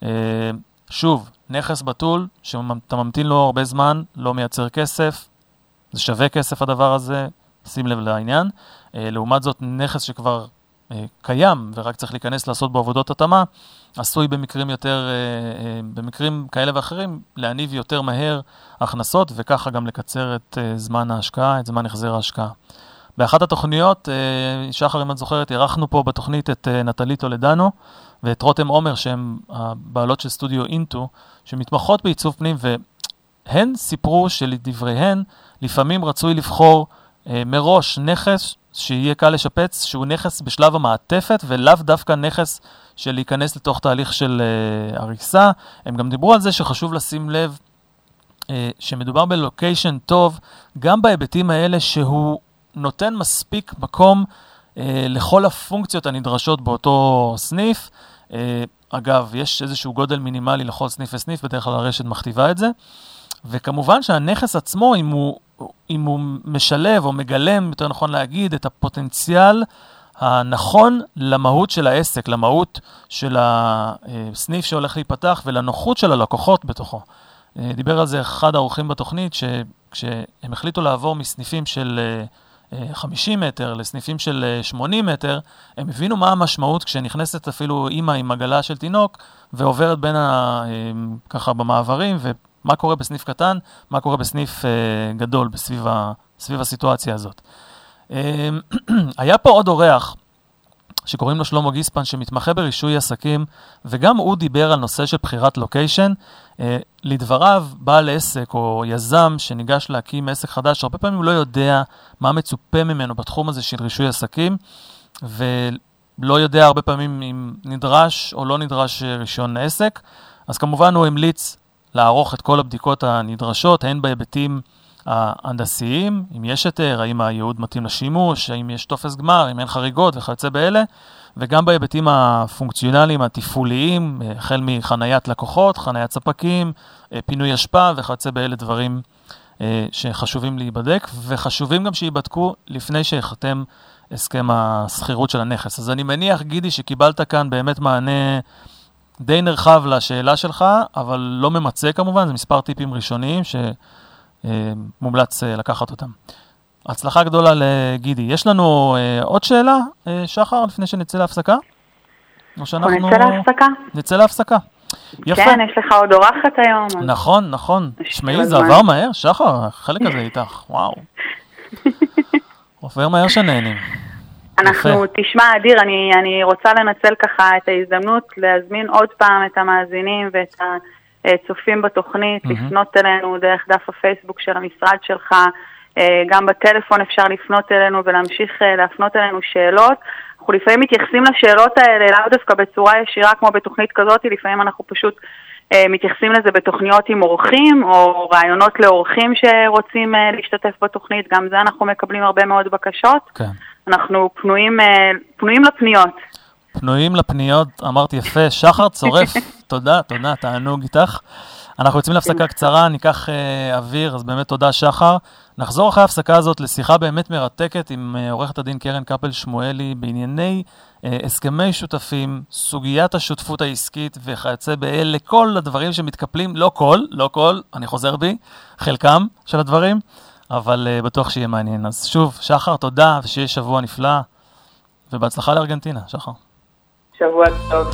שוב, נכס בתול, שאתה ממתין לו הרבה זמן, לא מייצר כסף, זה שווה כסף הדבר הזה, שים לב לעניין. לעומת זאת, נכס שכבר קיים, ורק צריך להיכנס לעשות בו עבודות התאמה, עשוי במקרים כאלה ואחרים, להניב יותר מהר הכנסות, וככה גם לקצר את זמן ההשקעה, את זמן החזר ההשקעה. באחת התוכניות, שחר, אם את זוכרת, ערכנו פה בתוכנית את נטלי טולדנו, ואת רותם עומר, שהן הבעלות של סטודיו אינטו, שמתמחות בעיצוב פנים, והן סיפרו שלדבריהן, לפעמים רצוי לבחור מראש נכס שיהיה קל לשפץ, שהוא נכס בשלב המעטפת, ולאו דווקא נכס של להיכנס לתוך תהליך של הריסה. הם גם דיברו על זה שחשוב לשים לב שמדובר בלוקיישן טוב, גם בהיבטים האלה שהוא נותן מספיק מקום לכל הפונקציות הנדרשות באותו סניף. אגב, יש איזשהו גודל מינימלי לכל סניף וסניף, בדרך כלל הרשת מכתיבה את זה. וכמובן שהנכס עצמו, אם הוא משלב או מגלם, יותר נכון להגיד, את הפוטנציאל הנכון למהות של העסק, למהות של הסניף שהולך להיפתח ולנוחות של הלקוחות בתוכו. דיבר על זה אחד האורחים בתוכנית, שכשהם החליטו לעבור מסניפים של 50 מטר לסניפים של 80 מטר, הם הבינו מה המשמעות כשנכנסת אפילו אמא עם עגלה של תינוק, ועוברת בין ככה במעברים, ומה קורה בסניף קטן, מה קורה בסניף גדול, סביב הסיטואציה הזאת. היה פה עוד אורח, שקוראים לו שלמה גיספן, שמתמחה ברישוי עסקים, וגם הוא דיבר על נושא של בחירת לוקיישן. לדבריו, בעל עסק או יזם שניגש להקים עסק חדש, הרבה פעמים הוא לא יודע מה מצופה ממנו בתחום הזה של רישוי עסקים, ולא יודע הרבה פעמים אם נדרש או לא נדרש רישיון עסק. אז כמובן הוא המליץ לערוך את כל הבדיקות הנדרשות, הן בהיבטים ההנדסיים, אם יש היתר, האם הייעוד מתאים לשימוש, האם יש טופס גמר, אם אין חריגות וכיוצא באלה, וגם בהיבטים הפונקציונליים, התפעוליים, החל מחניית לקוחות, חניית ספקים, פינוי אשפה וכיוצא באלה דברים שחשובים להיבדק, וחשובים גם שיבדקו לפני שיחתם הסכם הסחירות של הנכס. אז אני מניח, גידי, שקיבלת כאן באמת מענה די נרחב לשאלה שלך, אבל לא ממצא כמובן, זה מספר טיפים ראשוניים שמומלץ לקחת אותם. הצלחה גדולה לגידי. יש לנו עוד שאלה, שחר, לפני שנצא להפסקה? נצא להפסקה? נצא להפסקה. יפה. כן, יש לך עוד אורחת היום. נכון, נכון. שמעי, זה עבר מהר, שחר, החלק הזה איתך, וואו. עובר מהר שנהנים. תשמע, אדיר, אני רוצה לנצל ככה את ההזדמנות להזמין עוד פעם את המאזינים ואת הצופים בתוכנית, לפנות אלינו דרך דף הפייסבוק של המשרד שלך, גם בטלפון אפשר לפנות אלינו ולהמשיך להפנות אלינו שאלות. אנחנו לפעמים מתייחסים לשאלות האלה, לאו דווקא בצורה ישירה כמו בתוכנית כזאת, לפעמים אנחנו פשוט מתייחסים לזה בתוכניות עם אורחים, או רעיונות לאורחים שרוצים להשתתף בתוכנית, גם זה אנחנו מקבלים הרבה מאוד בקשות. כן. אנחנו פנויים לפניות. פנויים לפניות, אמרתי יפה, שחר צורף, תודה, תענוג איתך. אנחנו יוצאים להפסקה קצרה, ניקח אוויר, אז באמת תודה שחר. נחזור אחרי ההפסקה הזאת לשיחה באמת מרתקת עם עורכת הדין קרן קפל שמואלי בענייני הסכמי שותפים, סוגיית השותפות העסקית וכיוצא באלה, כל הדברים שמתקפלים, לא כל, אני חוזר בי, חלקם של הדברים, אבל בטוח שיהיה מעניין. אז שוב, שחר, תודה, ושיהיה שבוע נפלא, ובהצלחה לארגנטינה, שחר. שבוע טוב.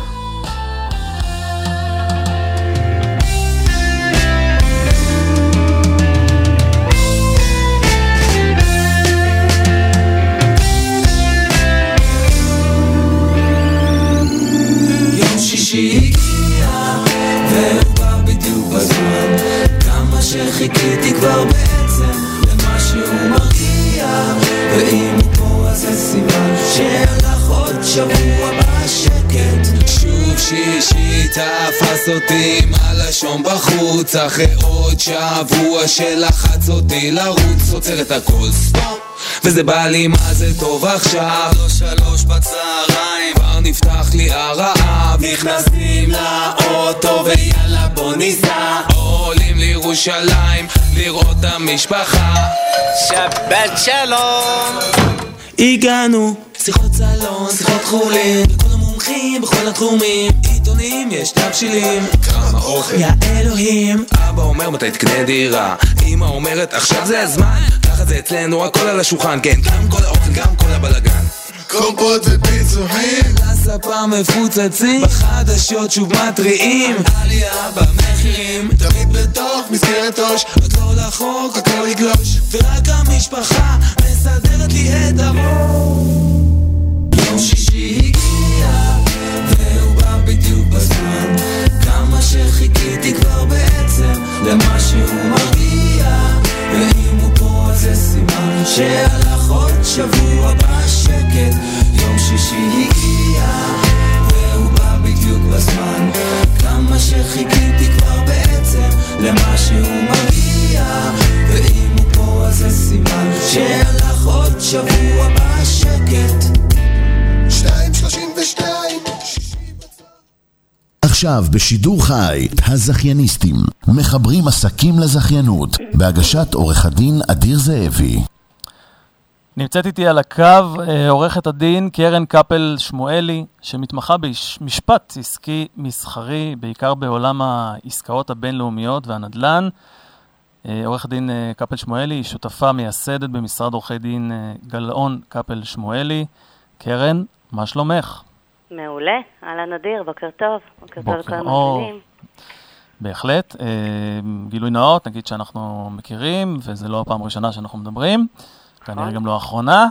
שהגיע והוא בא בדיוק בזמן, כמה שחיכיתי כבר בעצם למה שהוא מרגיע, ואם הוא פה אז זה סימן שהלך עוד שבוע בשקט. שוב שישי תפס אותי עם הלשון בחוץ, אחרי עוד שבוע שלחץ אותי לרוץ, עוצר את הכל סטופ וזה בא לי מה זה טוב עכשיו, לא 3 בצהריים כבר נפתח לי הרעב, נכנסים לאוטו ויאללה בוא ניסע, עולים לירושלים לראות את המשפחה. שבת שלום. הגענו, שיחות סלון, שיחות חולין, לכל המומחים בכל התחומים, עיתונים יש תבשילים, כמה אוכל, יא אלוהים. אבא אומר מתי תקנה דירה, אמא אומרת עכשיו זה הזמן, ככה זה אצלנו הכל על השולחן, כן, גם כל האוכל, גם כל הבלגן, קומפות ופיצוחים, לספה מפוצצים, בחדשות שוב מטריעים, עלייה במחירים, תמיד בתוך מסגרת ראש, עוד לא לחוק, הכל יגלוש, ורק המשפחה מסדרת לי את הראש. יום שישי הגיע, והוא בא בדיוק בזמן, כמה שחיכיתי כבר בעצם, למה שהוא מרגיע, ואם הוא פה אז זה סימן, שהלך עוד שבוע בשקט. יום שישי הגיע, והוא בא בדיוק בזמן, כמה שחיכיתי כבר בעצם, למה שהוא מרגיע, ואם הוא פה אז זה סימן, שהלך עוד שבוע בשקט. 2:32 עכשיו בשידור חי, הזכייניסטים, מחברים עסקים לזכיינות, בהגשת עורך הדין אדיר זאבי. נמצאת איתי על הקו עורכת הדין קרן קפל שמואלי, שמתמחה במשפט עסקי מסחרי, בעיקר בעולם העסקאות הבינלאומיות והנדל"ן. עורכת דין קפל שמואלי היא שותפה מייסדת במשרד עורכי דין גלאון קפל שמואלי. קרן, מה שלומך? מעולה, אהלן אדיר, בוקר טוב. בוקר טוב לכל המאזינים. בהחלט. גילוי נאות, נגיד שאנחנו מכירים, וזה לא הפעם הראשונה שאנחנו מדברים. כנראה גם לא האחרונה.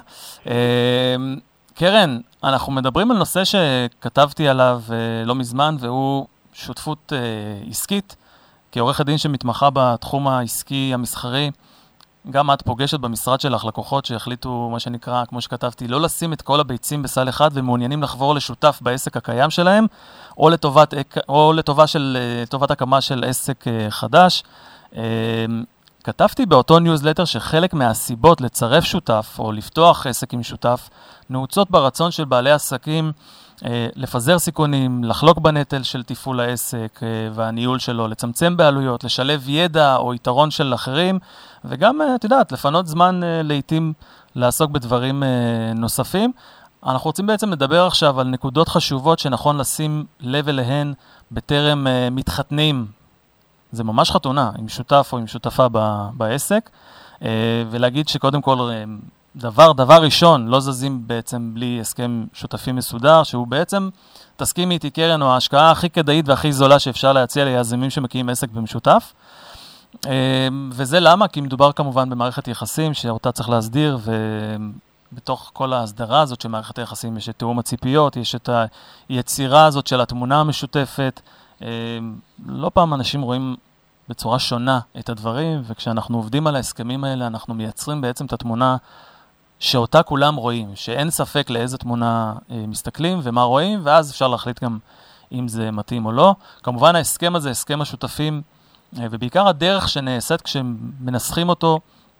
קרן, אנחנו מדברים על נושא שכתבתי עליו לא מזמן, והוא שותפות עסקית. כעורכת דין שמתמחה בתחום העסקי המסחרי, גם את פוגשת במשרד שלך לקוחות שהחליטו, מה שנקרא, כמו שכתבתי, לא לשים את כל הביצים בסל אחד, ומעוניינים לחבור לשותף בעסק הקיים שלהם, או לטובת הקמה של עסק חדש. כתבתי באותו ניוזלטר שחלק מהסיבות לצרף שותף או לפתוח עסק עם שותף נעוצות ברצון של בעלי עסקים לפזר סיכונים, לחלוק בנטל של טיפול העסק והניהול שלו, לצמצם בעלויות, לשלב ידע או יתרון של אחרים, וגם, את יודעת, לפנות זמן לעתים לעסוק בדברים נוספים. אנחנו רוצים בעצם לדבר עכשיו על נקודות חשובות שנכון לשים לב אליהן בטרם מתחתנים. זה ממש חתונה, עם שותף או עם שותפה בעסק, ולהגיד שקודם כל דבר ראשון, לא זזים בעצם בלי הסכם שותפים מסודר, שהוא בעצם, תסכים איתי קרן, או ההשקעה הכי כדאית והכי זולה שאפשר להציע ליזמים שמקימים עסק במשותף. וזה למה? כי מדובר כמובן במערכת יחסים שאותה צריך להסדיר, ובתוך כל ההסדרה הזאת של מערכת היחסים יש את תאום הציפיות, יש את היצירה הזאת של התמונה המשותפת. לא פעם אנשים רואים בצורה שונה את הדברים, וכשאנחנו עובדים על ההסכמים האלה, אנחנו מייצרים בעצם את התמונה שאותה כולם רואים, שאין ספק לאיזה תמונה מסתכלים ומה רואים, ואז אפשר להחליט גם אם זה מתאים או לא. כמובן ההסכם הזה, הסכם השותפים, ובעיקר הדרך שנעשית כשמנסחים אותו,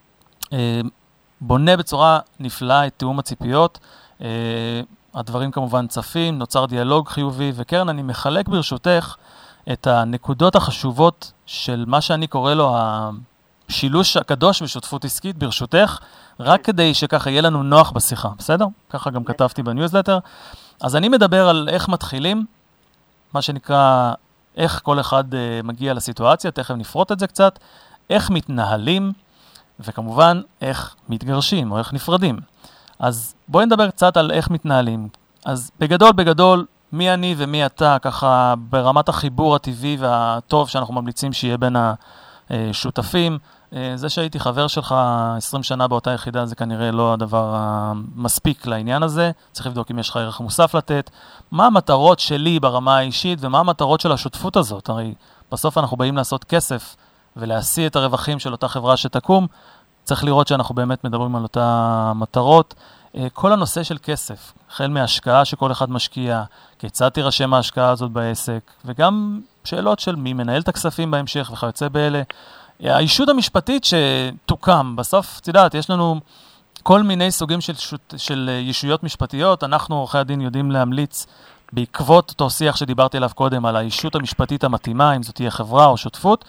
בונה בצורה נפלאה את תאום הציפיות. הדברים כמובן צפים, נוצר דיאלוג חיובי, וקרן, אני מחלק ברשותך את הנקודות החשובות של מה שאני קורא לו השילוש הקדוש בשותפות עסקית, ברשותך, רק כדי שככה יהיה לנו נוח בשיחה, בסדר? ככה גם כתבתי בניוזלטר. אז אני מדבר על איך מתחילים, מה שנקרא, איך כל אחד מגיע לסיטואציה, תכף נפרוט את זה קצת, איך מתנהלים, וכמובן איך מתגרשים או איך נפרדים. אז בואי נדבר קצת על איך מתנהלים. אז בגדול, מי אני ומי אתה, ככה ברמת החיבור הטבעי והטוב שאנחנו ממליצים שיהיה בין השותפים. זה שהייתי חבר שלך 20 שנה באותה יחידה, זה כנראה לא הדבר המספיק לעניין הזה. צריך לבדוק אם יש לך ערך מוסף לתת. מה המטרות שלי ברמה האישית ומה המטרות של השותפות הזאת? הרי בסוף אנחנו באים לעשות כסף ולהשיא את הרווחים של אותה חברה שתקום. צריך לראות שאנחנו באמת מדברים על אותה מטרות. כל הנושא של כסף, החל מהשקעה שכל אחד משקיע, כיצד תירשם ההשקעה הזאת בעסק, וגם שאלות של מי מנהל את הכספים בהמשך וכיוצא באלה. האישות המשפטית שתוקם, בסוף, תדעת, יש לנו כל מיני סוגים של ישויות משפטיות. אנחנו, עורכי הדין, יודעים להמליץ בעקבות אותו שיח שדיברתי עליו קודם, על האישות המשפטית המתאימה, אם זאת תהיה חברה או שותפות,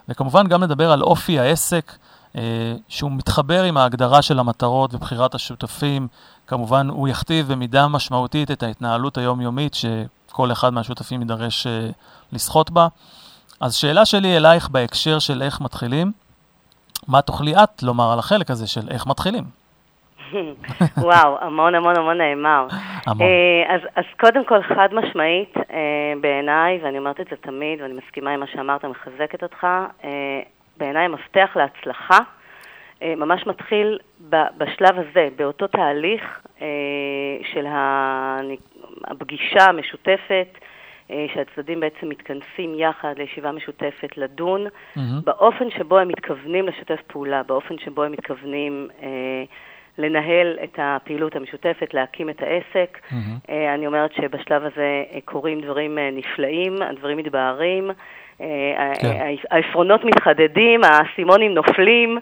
וכמובן גם נדבר על אופי העסק, שהוא מתחבר עם ההגדרה של המטרות ובחירת השותפים. כמובן הוא יכתיב במידה משמעותית את ההתנהלות היומיומית שכל אחד מהשותפים יידרש לשחות בה. אז שאלה שלי אלייך בהקשר של איך מתחילים, מה תוכלי את לומר על החלק הזה של איך מתחילים? וואו, המון נאמר. אז קודם כל חד משמעית בעיניי, ואני אומרת את זה תמיד, ואני מסכימה עם מה שאמרת, מחזקת אותך, בעיניי המפתח להצלחה ממש מתחיל בשלב הזה, באותו תהליך של הפגישה המשותפת, שהצדדים בעצם מתכנסים יחד לישיבה משותפת לדון, באופן שבו הם מתכוונים לשתף פעולה, באופן שבו הם מתכוונים לנהל את הפעילות המשותפת, להקים את העסק. אני אומרת שבשלב הזה קורים דברים נפלאים, הדברים מתבהרים, העפרונות מתחדדים, הסימונים נופלים,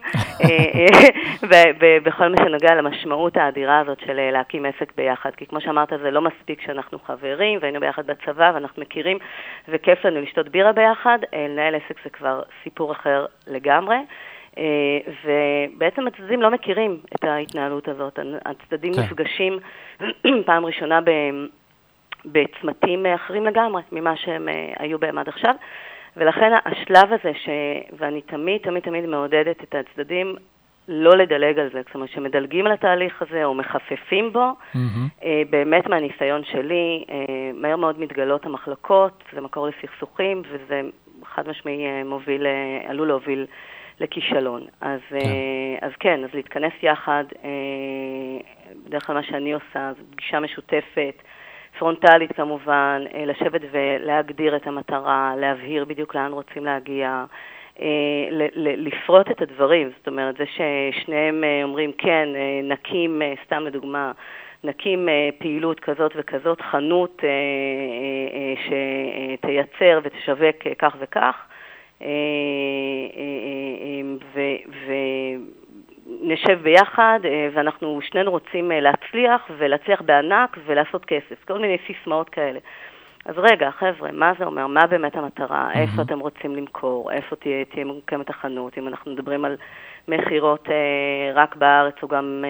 בכל מה שנוגע למשמעות האדירה הזאת של להקים עסק ביחד. כי כמו שאמרת, זה לא מספיק שאנחנו חברים, והיינו ביחד בצבא, ואנחנו מכירים, וכיף לנו לשתות בירה ביחד. לנהל עסק זה כבר סיפור אחר לגמרי. ובעצם הצדדים לא מכירים את ההתנהלות הזאת. הצדדים נפגשים פעם ראשונה בצמתים אחרים לגמרי ממה שהם היו בהם עד עכשיו. ולכן השלב הזה, ואני תמיד מעודדת את הצדדים לא לדלג על זה, זאת אומרת שמדלגים על התהליך הזה או מחפפים בו, באמת מהניסיון שלי, מהר מאוד מתגלות המחלוקות, זה מקור לסכסוכים, וזה חד משמעי עלול להוביל לכישלון. אז כן, אז להתכנס יחד, בדרך כלל מה שאני עושה, זו פגישה משותפת, פרונטלית כמובן, לשבת ולהגדיר את המטרה, להבהיר בדיוק לאן רוצים להגיע, לפרוט את הדברים, זאת אומרת, זה ששניהם אומרים כן, נקים, סתם לדוגמה, נקים פעילות כזאת וכזאת, חנות שתייצר ותשווק כך וכך, נשב ביחד, ואנחנו שנינו רוצים להצליח, ולהצליח בענק, ולעשות כסף. כל מיני סיסמאות כאלה. אז רגע, חבר'ה, מה זה אומר? מה באמת המטרה? איפה אתם רוצים למכור? איפה תהיה מוקמת החנות? אם אנחנו מדברים על מחירות רק בארץ, או גם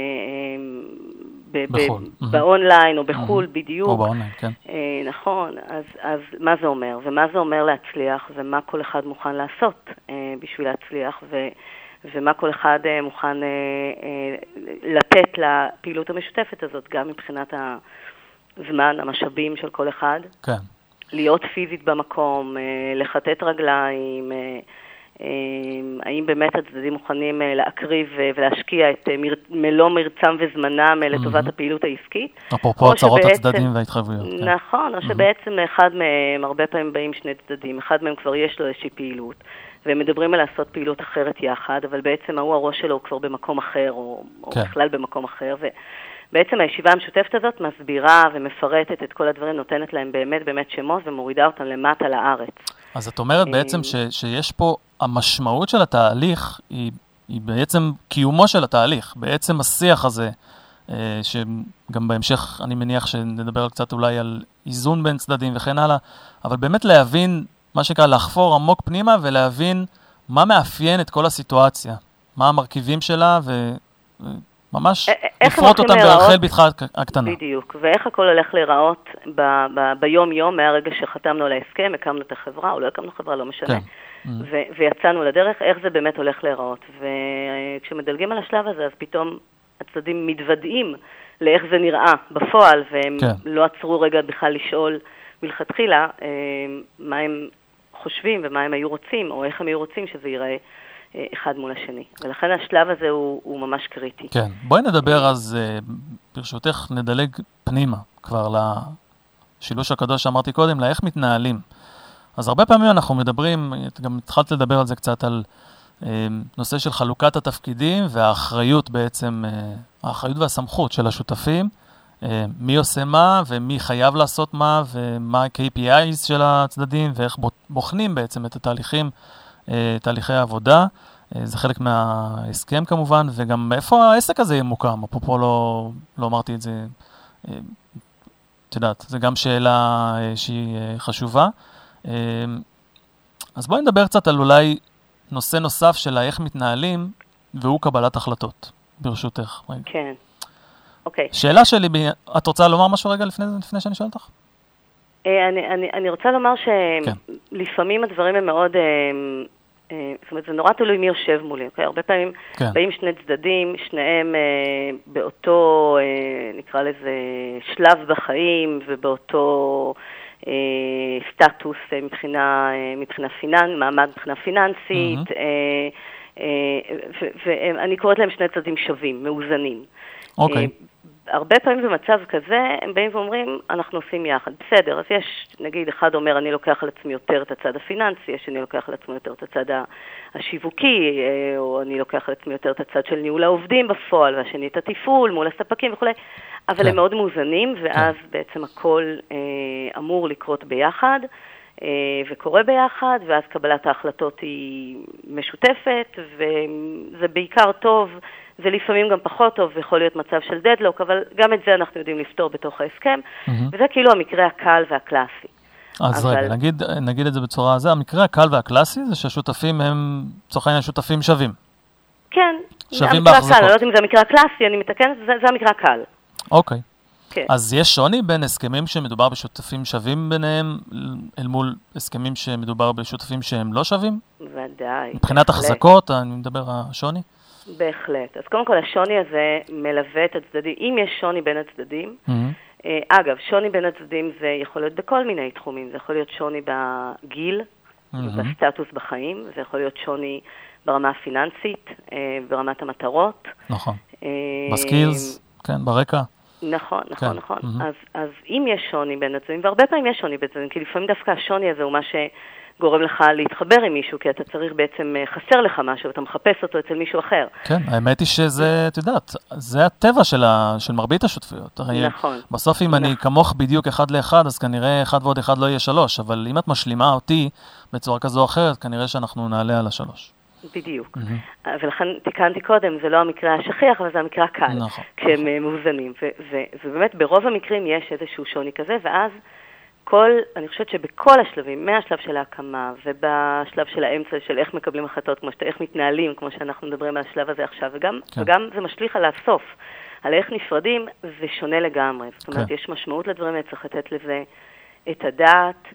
באונליין, או בחול בדיוק. או באונליין, כן. נכון. אז מה זה אומר? ומה זה אומר להצליח? ומה כל אחד מוכן לעשות בשביל להצליח? ומה כל אחד מוכן לתת לפעילות המשותפת הזאת, גם מבחינת הזמן, המשאבים של כל אחד. כן. להיות פיזית במקום, לחטט רגליים, האם באמת הצדדים מוכנים להקריב ולהשקיע את מלוא מרצם וזמנם לטובת הפעילות העסקית. אפרופו הצהרות הצדדים וההתחייבויות. נכון, או שבעצם לאחד מהם, הרבה פעמים באים שני צדדים, אחד מהם כבר יש לו איזושהי פעילות, והם מדברים על לעשות פעילות אחרת יחד, אבל בעצם הראש שלו הוא כבר במקום אחר, או בכלל במקום אחר, ובעצם הישיבה המשותפת הזאת מסבירה ומפרטת את כל הדברים, נותנת להם באמת שמות, ומורידה אותם למטה לארץ. אז את אומרת בעצם שיש פה, המשמעות של התהליך היא בעצם קיומו של התהליך, בעצם השיח הזה, שגם בהמשך אני מניח שנדבר קצת אולי על איזון בין צדדים וכן הלאה, אבל באמת להבין, מה שקרה, לחפור עמוק פנימה ולהבין מה מאפיין את כל הסיטואציה, מה המרכיבים שלה וממש לפרוט אותם ברחל בתך הקטנה. בדיוק, ואיך הכל הולך להיראות ביום יום, מהרגע שחתמנו על ההסכם, הקמנו את החברה, או לא הקמנו חברה, לא משנה, ויצאנו לדרך, איך זה באמת הולך להיראות. וכשמדלגים על השלב הזה, אז פתאום הצדדים מתוודעים לאיך זה נראה בפועל, והם לא עצרו רגע בכלל לשאול מלכתחילה מה הם חושבים ומה הם היו רוצים, או איך הם היו רוצים שזה ייראה אחד מול השני. ולכן השלב הזה הוא ממש קריטי. כן, בואי נדבר אז, ברשותך נדלג פנימה כבר לשילוש הקדוש שאמרתי קודם, לאיך מתנהלים. אז הרבה פעמים אנחנו מדברים, גם התחלת לדבר על זה קצת, על נושא של חלוקת התפקידים והאחריות בעצם, האחריות והסמכות של השותפים, מי עושה מה ומי חייב לעשות מה ומה ה-KPIs של הצדדים ואיך בוחנים בעצם את התהליכים, תהליכי העבודה. זה חלק מההסכם כמובן, וגם איפה העסק הזה מוקם, אפרופו לא אמרתי את זה, את יודעת, זה גם שאלה שהיא חשובה. אז בואי נדבר קצת על אולי נושא נוסף של איך מתנהלים, והוא קבלת החלטות, ברשותך. כן. אוקיי. שאלה שלי, את רוצה לומר משהו רגע לפני שאני שואל אותך? אני רוצה לומר שלפעמים הדברים הם מאוד, זאת אומרת, זה נורא תלוי מי יושב מולי, אוקיי? הרבה פעמים באים שני צדדים, שניהם באותו, נקרא לזה, שלב בחיים, ובאותו סטטוס מעמד מבחינה פיננסית, ואני קוראת להם שני צדדים שווים, מאוזנים. אוקיי. הרבה פעמים במצב כזה, הם באים ואומרים, אנחנו עושים יחד. בסדר, אז יש, נגיד, אחד אומר, אני לוקח על עצמי יותר את הצד הפיננסי, יש אני לוקח על עצמי יותר את הצד השיווקי, או אני לוקח על עצמי יותר את הצד של ניהול העובדים בפועל, והשני את התפעול מול הספקים וכו'. אבל הם מאוד מאוזנים, ואז בעצם הכל אמור לקרות ביחד, וקורה ביחד, ואז קבלת ההחלטות היא משותפת, וזה בעיקר טוב, זה לפעמים גם פחות טוב, ויכול להיות מצב של דדלוק, אבל גם את זה אנחנו יודעים לפתור בתוך ההסכם, וזה כאילו המקרה הקל והקלאסי. אז רגע, נגיד את זה בצורה הזו, המקרה הקל והקלאסי זה שהשותפים הם, צורך העניין, שותפים שווים. כן. שווים בהחזקות. אני לא יודעת אם זה המקרה הקלאסי, אני מתקנת, זה המקרה הקל. אוקיי. כן. אז יש שוני בין הסכמים שמדובר בשותפים שווים ביניהם, אל מול הסכמים שמדובר בשותפים שהם לא שווים? ודאי. מבחינת החזקות, אני מדבר השוני? בהחלט. אז קודם כל, השוני הזה מלווה את הצדדים. אם יש שוני בין הצדדים, אגב, שוני בין הצדדים זה יכול להיות בכל מיני תחומים. זה יכול להיות שוני בגיל, בסטטוס בחיים, זה יכול להיות שוני ברמה הפיננסית, ברמת המטרות. נכון. בסקילס, כן, ברקע. נכון. אז אם יש שוני בין הצדדים, והרבה פעמים יש שוני בין הצדדים, כי לפעמים דווקא השוני הזה הוא מה גורם לך להתחבר עם מישהו, כי אתה צריך בעצם, חסר לך משהו, אתה מחפש אותו אצל מישהו אחר. כן, האמת היא שזה, את יודעת, זה הטבע של מרבית השותפויות. נכון. בסוף אם אני כמוך בדיוק אחד לאחד, אז כנראה אחד ועוד אחד לא יהיה 3, אבל אם את משלימה אותי בצורה כזו או אחרת, כנראה שאנחנו נעלה על 3. בדיוק. ולכן תיקנתי קודם, זה לא המקרה השכיח, אבל זה המקרה הקל, נכון. כשהם מאוזנים. ובאמת ברוב המקרים יש איזשהו שוני כזה, ואז אני חושבת שבכל השלבים, מהשלב של ההקמה ובשלב של האמצע, של איך מקבלים החלטות, איך מתנהלים, כמו שאנחנו מדברים על השלב הזה עכשיו, וגם זה משליך על הסוף, על איך נפרדים, זה שונה לגמרי. זאת אומרת, יש משמעות לדברים, צריך לתת לזה את הדעת.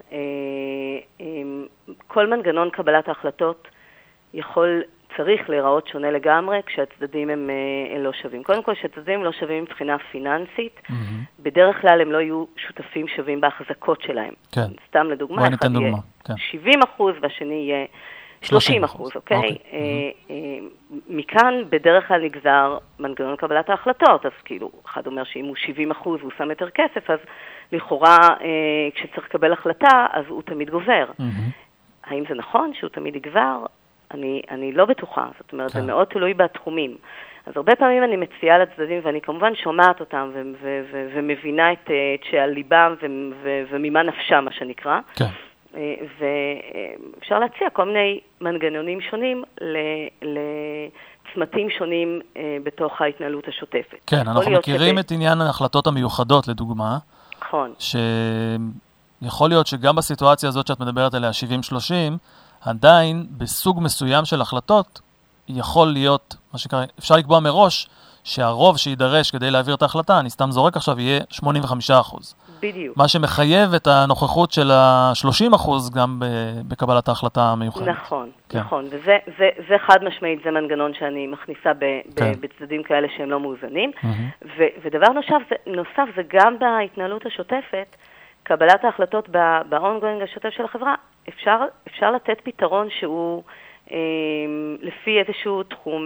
כל מנגנון קבלת ההחלטות צריך להיראות שונה לגמרי כשהצדדים הם לא שווים. קודם כל, כשהצדדים לא שווים מבחינה פיננסית, בדרך כלל הם לא יהיו שותפים שווים בהחזקות שלהם. כן. סתם לדוגמה, אחד יהיה 70% והשני יהיה 30%, אוקיי? מכאן בדרך כלל נגזר מנגנון קבלת ההחלטות, אז כאילו, אחד אומר שאם הוא 70% והוא שם יותר כסף, אז לכאורה כשצריך לקבל החלטה, אז הוא תמיד גובר. האם זה נכון שהוא תמיד יגבר? אני לא בטוחה, זאת אומרת, זה מאוד תלוי בתחומים. אז הרבה פעמים אני מציעה לצדדים, ואני כמובן שומעת אותם, ומבינה את שעל ליבם, וממה נפשם, מה שנקרא. כן. ואפשר להציע כל מיני מנגנונים שונים לצמתים שונים בתוך ההתנהלות השוטפת. כן, אנחנו מכירים את עניין ההחלטות המיוחדות, לדוגמה. נכון. שיכול להיות שגם בסיטואציה הזאת שאת מדברת עליה, 70-30, עדיין בסוג מסוים של החלטות יכול להיות, מה שקרה, אפשר לקבוע מראש שהרוב שידרש כדי להעביר את ההחלטה, אני סתם זורק עכשיו, יהיה 85%. בדיוק. מה שמחייב את הנוכחות של ה-30% גם בקבלת ההחלטה המיוחדת. נכון, כן. נכון. וזה חד משמעית, זה מנגנון שאני מכניסה בצדדים כאלה שהם לא מאוזנים. ודבר נוסף זה גם בהתנהלות השוטפת, קבלת ההחלטות ב-ongoing השוטף של החברה, אפשר לתת פתרון שהוא לפי איזשהו תחום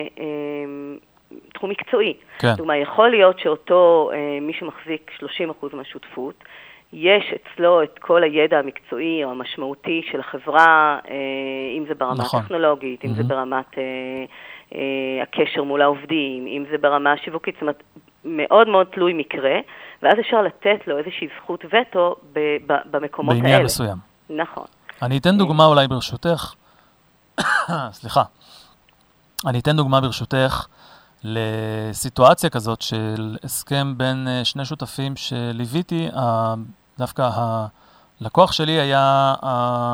מקצועי. כן. זאת אומרת, יכול להיות שאותו מי שמחזיק 30% מהשותפות, יש אצלו את כל הידע המקצועי או המשמעותי של החברה, אם זה ברמה טכנולוגית, אם זה ברמת הקשר מול העובדים, אם זה ברמה השיווקית, זאת אומרת, מאוד מאוד תלוי מקרה, ואז אפשר לתת לו איזושהי זכות וטו במקומות האלה. בעניין מסוים. נכון. אני אתן דוגמה אולי ברשותך, סליחה, אני אתן דוגמה ברשותך לסיטואציה כזאת של הסכם בין שני שותפים שליוויתי, דווקא הלקוח שלי היה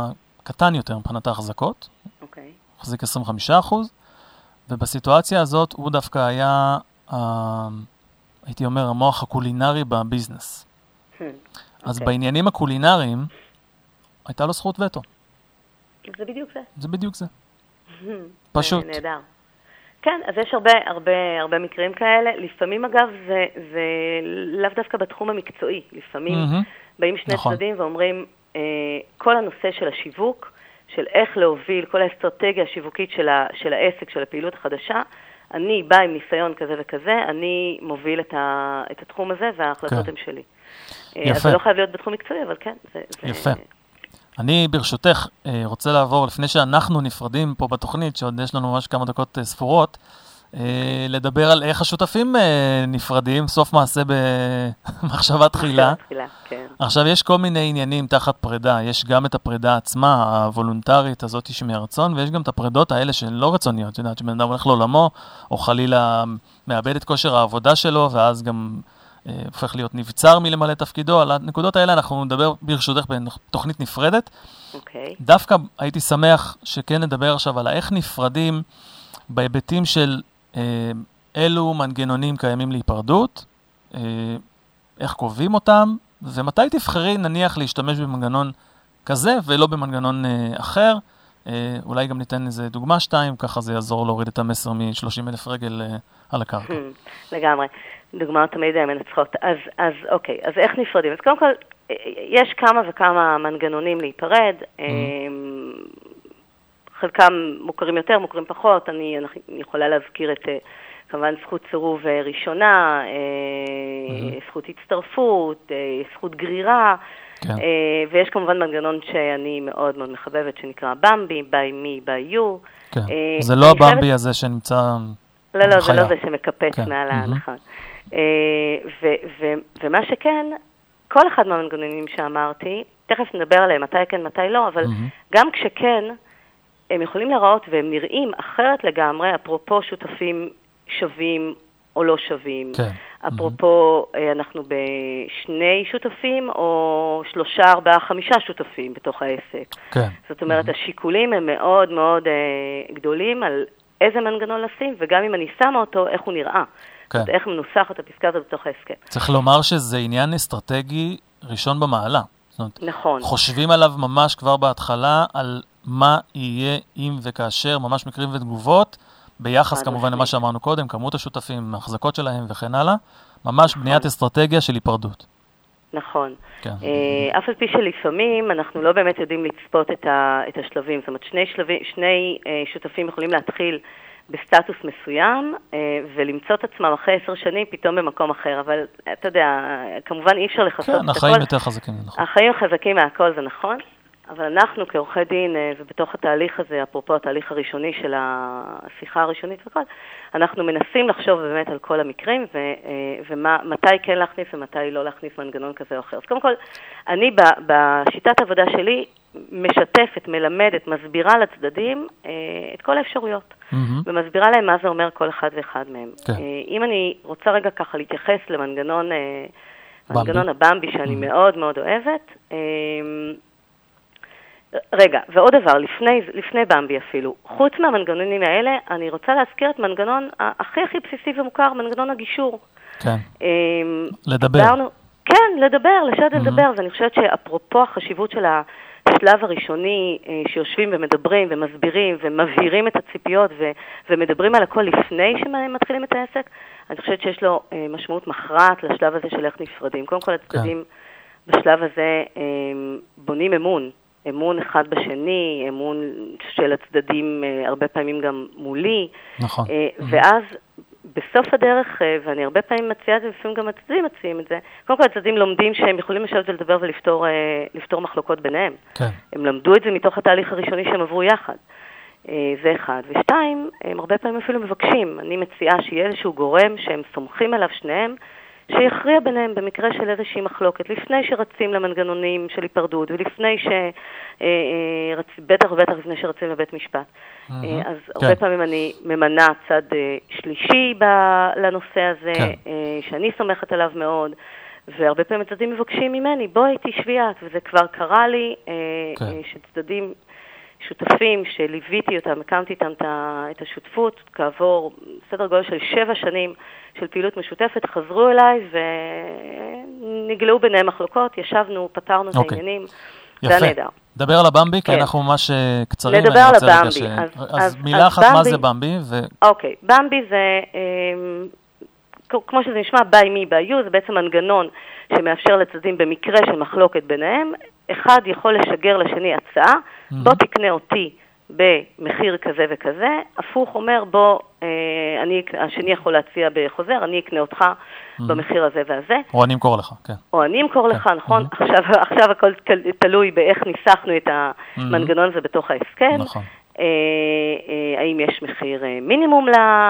קטן יותר מבחינת ההחזקות, אוקיי. החזיק 25%, ובסיטואציה הזאת הוא דווקא היה, הייתי אומר, המוח הקולינרי בביזנס. אז בעניינים הקולינריים, הייתה לו זכות וטו. זה בדיוק זה. זה בדיוק זה. פשוט. נהדר. כן, אז יש הרבה מקרים כאלה. לפעמים, אגב, זה לאו דווקא בתחום המקצועי. לפעמים באים שני צדדים ואומרים, כל הנושא של השיווק, של איך להוביל, כל האסטרטגיה השיווקית של העסק, של הפעילות החדשה, אני בא עם ניסיון כזה וכזה, אני מוביל את התחום הזה, וההחלטות הן שלי. אז זה לא חייב להיות בתחום מקצועי, אבל כן. יפה. אני ברשותך רוצה לעבור, לפני שאנחנו נפרדים פה בתוכנית, שעוד יש לנו ממש כמה דקות ספורות, לדבר על איך השותפים נפרדים, סוף מעשה במחשבה תחילה. עכשיו יש כל מיני עניינים תחת פרידה, יש גם את הפרידה עצמה, הוולונטרית הזאת שמרצון, ויש גם את הפרידות האלה שהן לא רצוניות, יודעת שבן אדם הולך לעולמו, או חלילה מאבד את כושר העבודה שלו, ואז גם הופך להיות נבצר מלמלא תפקידו. על הנקודות האלה אנחנו נדבר ברשותך בתוכנית נפרדת. דווקא הייתי שמח שכן נדבר עכשיו על איך נפרדים בהיבטים של אילו מנגנונים קיימים להיפרדות, איך קובעים אותם, ומתי תבחרי נניח להשתמש במנגנון כזה ולא במנגנון אחר. אולי גם ניתן איזה דוגמה 2, ככה זה יעזור להוריד את המסר מ-30,000 רגל על הקרקע. לגמרי. דוגמאות תמיד מנצחות. אז אוקיי, אז איך נפרדים? אז קודם כל, יש כמה וכמה מנגנונים להיפרד, חלקם מוכרים יותר, מוכרים פחות. אני יכולה להזכיר את, כמובן, זכות סירוב ראשונה, זכות הצטרפות, זכות גרירה, ויש כמובן מנגנון שאני מאוד מאוד מחבבת, שנקרא במבי, by me, by you. כן, זה לא הבמבי הזה שנמצא... לא, זה לא זה שמקפץ מעל ההנחה. ומה שכן, כל אחד מהמנגנונים שאמרתי, תכף נדבר עליהם, מתי כן, מתי לא, אבל גם כשכן, הם יכולים להראות והם נראים אחרת לגמרי, אפרופו שותפים שווים או לא שווים. אפרופו, אנחנו בשני שותפים או 3, 4, 5 שותפים בתוך העסק. זאת אומרת, השיקולים הם מאוד מאוד גדולים על איזה מנגנון לשים, וגם אם אני שמה אותו, איך הוא נראה. זאת איך מנוסח את הפסקה הזאת בתוך ההסכם. צריך לומר שזה עניין אסטרטגי ראשון במעלה. נכון. חושבים עליו ממש כבר בהתחלה, על מה יהיה אם וכאשר, ממש מקרים ותגובות, ביחס כמובן למה שאמרנו קודם, כמות השותפים, ההחזקות שלהם וכן הלאה, ממש בניית אסטרטגיה של היפרדות. נכון. אף על פי שלפעמים אנחנו לא באמת יודעים לצפות את השלבים. זאת אומרת, שני שותפים יכולים להתחיל בסטטוס מסוים, ולמצוא את עצמם אחרי 10 שנים פתאום במקום אחר. אבל אתה יודע, כמובן אי אפשר לחסות את הכל. כן, החיים יותר חזקים, נכון. החיים חזקים מהכל, זה נכון. אבל אנחנו כעורכי דין, ובתוך התהליך הזה, אפרופו התהליך הראשוני של השיחה הראשונית וכל, אנחנו מנסים לחשוב באמת על כל המקרים, ומתי כן להכניס ומתי לא להכניס מנגנון כזה או אחר. אז קודם כל, אני בשיטת העבודה שלי משתפת, מלמדת, מסבירה לצדדים את כל האפשרויות, ומסבירה להם מה זה אומר כל אחד ואחד מהם. אם אני רוצה רגע ככה להתייחס למנגנון הבמבי, שאני מאוד מאוד אוהבת, רגע, ועוד דבר, לפני במבי אפילו, חוץ מהמנגנונים האלה, אני רוצה להזכיר את מנגנון הכי בסיסי ומוכר, מנגנון הגישור. כן, לדבר. כן, לשבת לדבר, ואני חושבת שאפרופו החשיבות של השלב הראשוני, שיושבים ומדברים ומסבירים ומבהירים את הציפיות ומדברים על הכל לפני שמתחילים את העסק, אני חושבת שיש לו משמעות מכרעת לשלב הזה של איך נפרדים. קודם כל, הצדדים בשלב הזה בונים אמון אחד בשני, אמון של הצדדים הרבה פעמים גם מולי. נכון. ואז בסוף הדרך, ואני הרבה פעמים מציעה את זה, לפעמים גם הצדדים מציעים את זה, קודם כל הצדדים לומדים שהם יכולים לשבת ולדבר ולפתור מחלוקות ביניהם. כן. הם למדו את זה מתוך התהליך הראשוני שהם עברו יחד. זה אחד. ושתיים, הם הרבה פעמים אפילו מבקשים. אני מציעה שיהיה איזשהו גורם שהם סומכים עליו שניהם, שיכריע ביניהם במקרה של איזושהי מחלוקת, לפני שרצים למנגנונים של היפרדות, ולפני בטח לפני שרצים לבית משפט. אז הרבה פעמים אני ממנה צד שלישי לנושא הזה, שאני סומכת עליו מאוד, והרבה פעמים הצדדים מבקשים ממני, בואי תשבי את, וזה כבר קרה לי, שצדדים שותפים שליוויתי אותם, הקמתי איתם את השותפות, כעבור סדר גודל של 7 שנים של פעילות משותפת, חזרו אליי ונגלעו ביניהם מחלוקות, ישבנו, פתרנו את העניינים, זה הנהדר. נדבר על הבמבי, כי אנחנו ממש קצרים. נדבר על הבמבי. אז מילה אחת, מה זה במבי? אוקיי, במבי זה, כמו שזה נשמע, by me, by you, זה בעצם מנגנון שמאפשר לצדדים במקרה של מחלוקת ביניהם, אחד יכול לשגר לשני הצעה, בוא תקנה אותי במחיר כזה וכזה, הפוך אומר בוא, השני יכול להציע בחוזר, אני אקנה אותך במחיר הזה והזה. או אני אמכור לך, כן. או אני אמכור לך, נכון? עכשיו הכל תלוי באיך ניסחנו את המנגנון הזה בתוך ההסכם. נכון. האם יש מחיר מינימום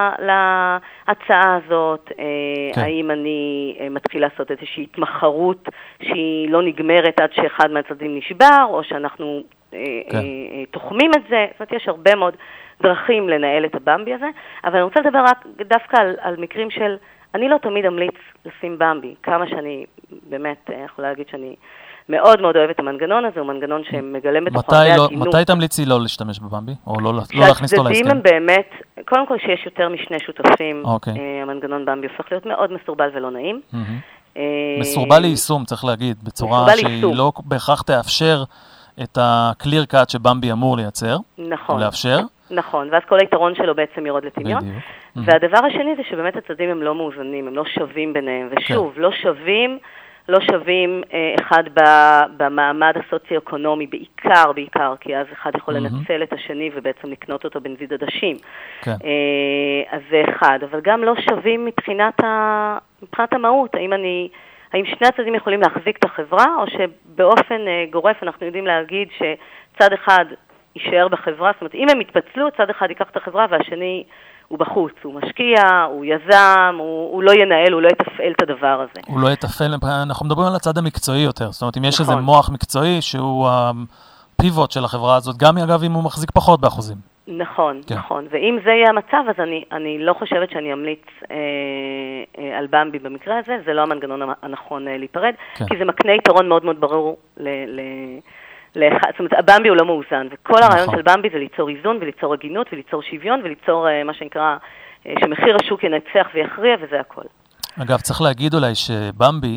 להצעה הזאת, האם אני מתחיל לעשות איזושהי התמחרות שהיא לא נגמרת עד שאחד מהצדדים נשבר, או שאנחנו תוחמים את זה. זאת אומרת, יש הרבה מאוד דרכים לנהל את הבמבי הזה, אבל אני רוצה לדבר רק דווקא על מקרים של, אני לא תמיד אמליץ לשים במבי, כמה שאני באמת יכולה להגיד שאני מאוד מאוד אוהב את המנגנון הזה, הוא מנגנון שמגלם בתוכו הרבה עדינות. מתי תמליצי לא להשתמש בבמבי? או לא להכניס אותו להסכם? שהצדדים הם באמת, קודם כל שיש יותר משני שותפים, המנגנון במבי הופך להיות מאוד מסורבל ולא נעים. מסורבל ליישום, צריך להגיד, בצורה שהיא לא בהכרח תאפשר את ה-clear cut שבמבי אמור לייצר, או לאפשר. נכון, ואז כל היתרון שלו בעצם יורד לטמיון. והדבר השני זה שבאמת הצדדים הם לא מאוזנים, הם לא שווים ביניהם, ושוב, לא שווים אחד במעמד הסוציו-אקונומי, בעיקר, כי אז אחד יכול לנצל את השני ובעצם לקנות אותו בנזיד עדשים. אז זה אחד, אבל גם לא שווים מבחינת המהות. האם שני הצדדים יכולים להחזיק את החברה, או שבאופן גורף אנחנו יודעים להגיד שצד אחד יישאר בחברה, זאת אומרת, אם הם יתפצלו, צד אחד ייקח את החברה והשני הוא בחוץ, הוא משקיע, הוא יזם, הוא לא ינהל, הוא לא יתפעל את הדבר הזה. הוא לא יתפעל, אנחנו מדברים על הצד המקצועי יותר, זאת אומרת, אם יש איזה מוח מקצועי שהוא הפיבוט של החברה הזאת, גם אגב אם הוא מחזיק פחות באחוזים. נכון, נכון, ואם זה יהיה המצב, אז אני לא חושבת שאני אמליץ על במבי במקרה הזה, זה לא המנגנון הנכון להיפרד, כי זה מקנה יתרון מאוד מאוד ברור זאת אומרת, הבמבי הוא לא מאוזן, וכל הרעיון של במבי זה ליצור איזון, וליצור הגינות, וליצור שוויון, וליצור מה שנקרא, שמחיר השוק ינצח ויכריע, וזה הכל. אגב, צריך להגיד אולי שבמבי,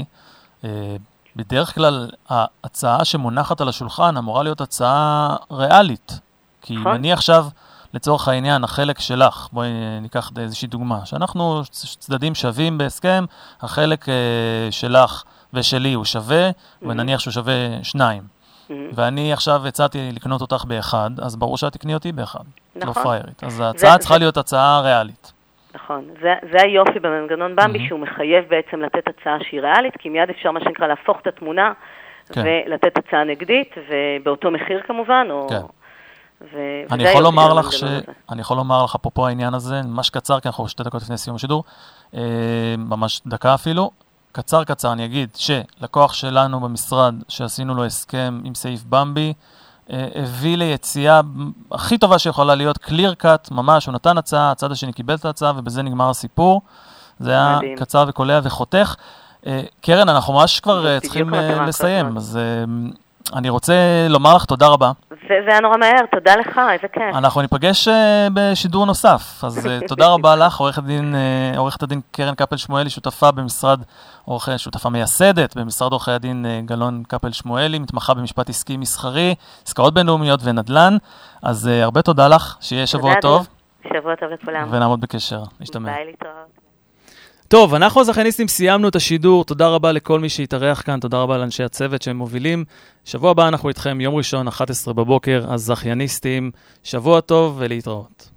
בדרך כלל ההצעה שמונחת על השולחן אמורה להיות הצעה ריאלית, כי אם אני עכשיו, לצורך העניין, החלק שלך, בואי ניקח איזושהי דוגמה, שאנחנו צדדים שווים בהסכם, החלק שלך ושלי הוא שווה, ונניח שהוא שווה 2. ואני עכשיו הצעתי לקנות אותך באחד, אז ברור שאת תקני אותי באחד. לא פריירית. אז ההצעה צריכה להיות הצעה ריאלית. נכון. זה היופי במנגנון במבי, שהוא מחייב בעצם לתת הצעה שהיא ריאלית, כי מיד אפשר מה שנקרא להפוך את התמונה, ולתת הצעה נגדית, ובאותו מחיר כמובן, אני יכול לומר לך פה העניין הזה, ממש קצר, כי אנחנו 2 דקות לפני סיום השידור, ממש דקה אפילו, קצר, אני אגיד שלקוח שלנו במשרד, שעשינו לו הסכם עם סעיף במבי, הביא ליציאה הכי טובה שיכולה להיות, clear cut, ממש, הוא נתן הצעה, הצד השני קיבל את ההצעה, ובזה נגמר הסיפור. זה היה קצר וקולע וחותך. קרן, אנחנו ממש כבר צריכים לסיים, אז אני רוצה לומר לך תודה רבה. זה היה נורא מהר, תודה לך, איזה כיף. אנחנו ניפגש בשידור נוסף, אז תודה רבה לך, עורכת הדין קרן קפל שמואלי, שותפה מייסדת במשרד עורכי הדין גלון קפל שמואלי, מתמחה במשפט עסקי מסחרי, עסקאות בינלאומיות ונדל"ן, אז הרבה תודה לך, שיהיה שבוע טוב. שבוע טוב לכולם. ונעמוד בקשר, נשתמע. ביי להתראות. טוב, אנחנו הזכייניסטים סיימנו את השידור, תודה רבה לכל מי שהתארח כאן, תודה רבה לאנשי הצוות שהם מובילים. שבוע הבא אנחנו איתכם, יום ראשון, 11 בבוקר, הזכייניסטים. שבוע טוב ולהתראות.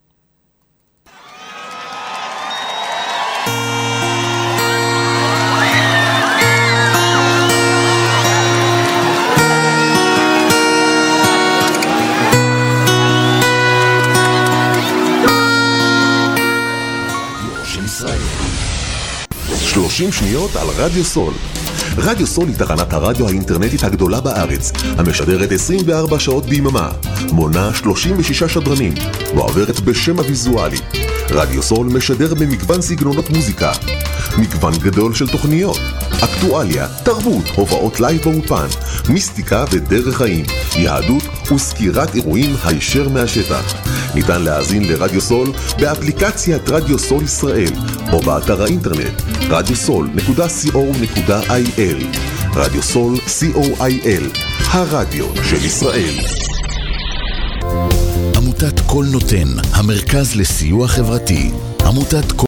ישראל. 30 שניות על רדיו סול. רדיו סול היא תחנת הרדיו האינטרנטית הגדולה בארץ, המשדרת 24 שעות ביממה, מונה 36 שדרנים, מועברת בשם הוויזואלי. רדיו סול משדר במגוון סגנונות מוזיקה, מגוון גדול של תוכניות, אקטואליה, תרבות, הובאות לייב באופן, מיסטיקה ודרך חיים, יהדות וסקירת אירועים הישר מהשטח. ניתן להאזין לרדיו סול באפליקציית רדיו סול ישראל או באתר האינטרנט radiosol.co.il. רדיו סול co.il, הרדיו של ישראל. עמותת כל נותן, המרכז לסיוע חברתי. עמותת כל